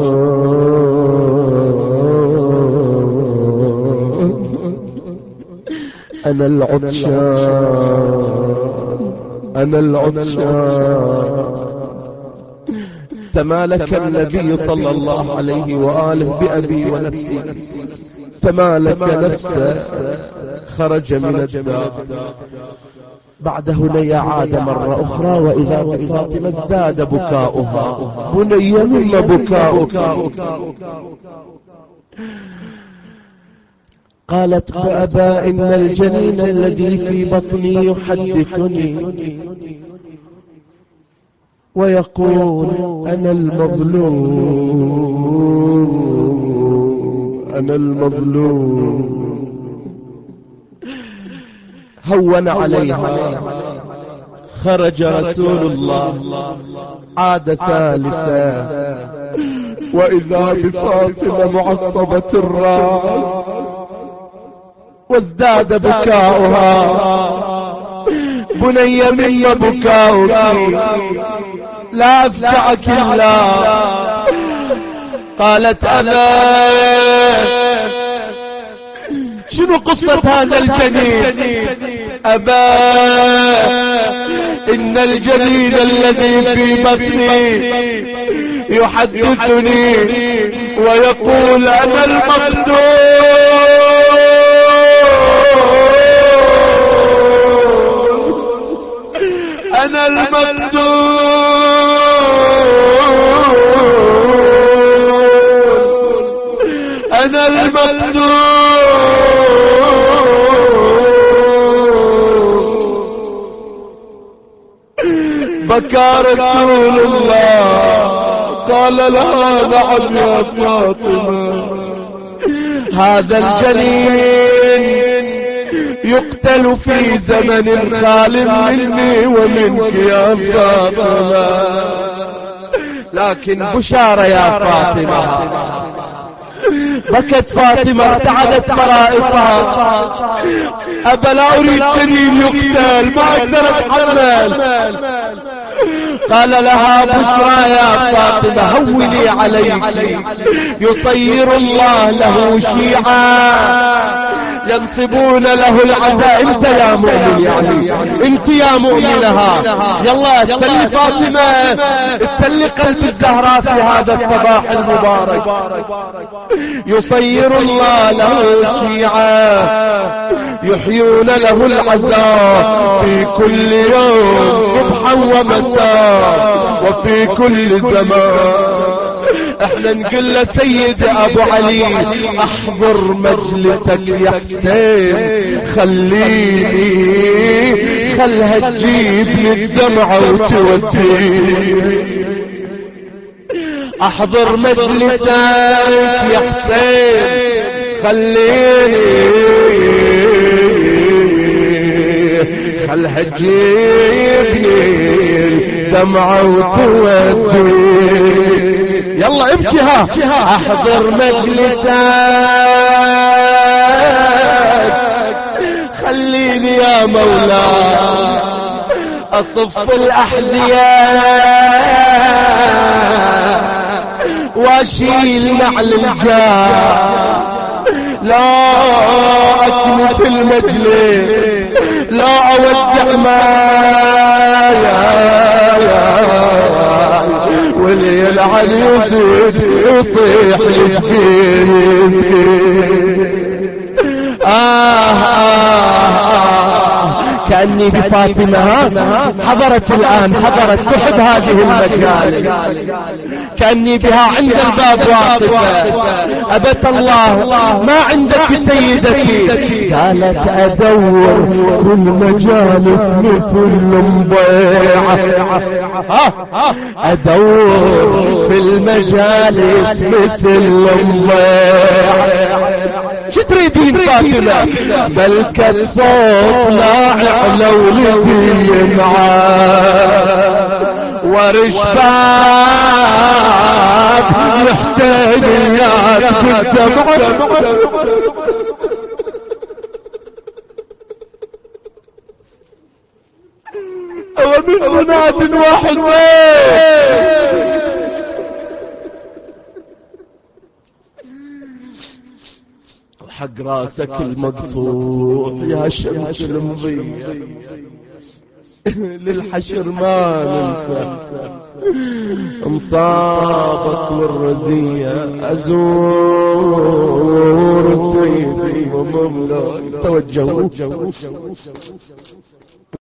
أنا العطشان أنا العطشان. تمالك النبي صلى الله عليه وآله بأبي ونفسي، تمالك نفسه خرج من الدار. بعد هنيا عاد مرة أخرى وإذا بفاطمة ازداد بكاؤها. بني مما بكاؤك؟ قالت أبا إن الجنين الذي في بطني يحدثني ويقول أنا المظلوم أنا المظلوم. هون عليها. خرج رسول الله عاد ثالثا وإذا بفاطمة معصبة الرأس وازداد بكاؤها. بني مما بكاؤك؟ لا أفتعك الله. قالت أنا شنو قصة هذا الجنين؟ أبا إن الجنين الذي في بطني يحدثني ويقول أنا المقتول أنا المقتول أنا المكتوب. بكى رسول الله قال لها نعم يا فاطمة. هذا الجنين يقتل في زمن خال مني ومنك يا فاطمة، لكن بشارة يا فاطمة. بكت فاطمة ارتعدت فرائصها. أبا لا أريد جنين يقتل، ما أقدر أتحمل. قال لها بشرى يا فاطمة هوني عليك، يصير الله له شيعا ينصبون له العزاء. انت يا مؤمن يعني انت يا مؤمنها، يلا تسلي فاطمة، تسلي قلب الزهراء في هذا الصباح المبارك. يصير الله له شيعا يحيون له العزاء في كل يوم صبحا ومساء وفي كل زمان. احنا نقول له سيد ابو علي احضر مجلسك يا حسين، خليني خلها تجيبني الدمعة وتوديني. احضر مجلسك يا حسين خليني خلها تجيبني الدمعة وتوديني. يلا ابكيها. احضر مجلسك خليني يا مولاي اصف الاحذية واشيل نعل الجاه. لا اكنس المجلس، لا اودع ما واللي يلعن يزيد يصيح يسكين. آه آه كأني بفاطمة حضرت الآن، حضرت تحب هذه المجال، كأني بها عند الباب واقفة. أبت الله ما عندك سيدتي؟ قالت أدور في المجالس مثل المضيعة، أدور في المجالس مثل المضيعة. شو تريدين فاطمة؟ بلكت صوت لاعق لولدي معاه ورش باب الحسينيات بالدمع. ومن مناد وحسين حق راسك المقطوع يا شمس المضية للحشر ما ننسى مصابك والرزية. أزور سيدي ومملك توجهوا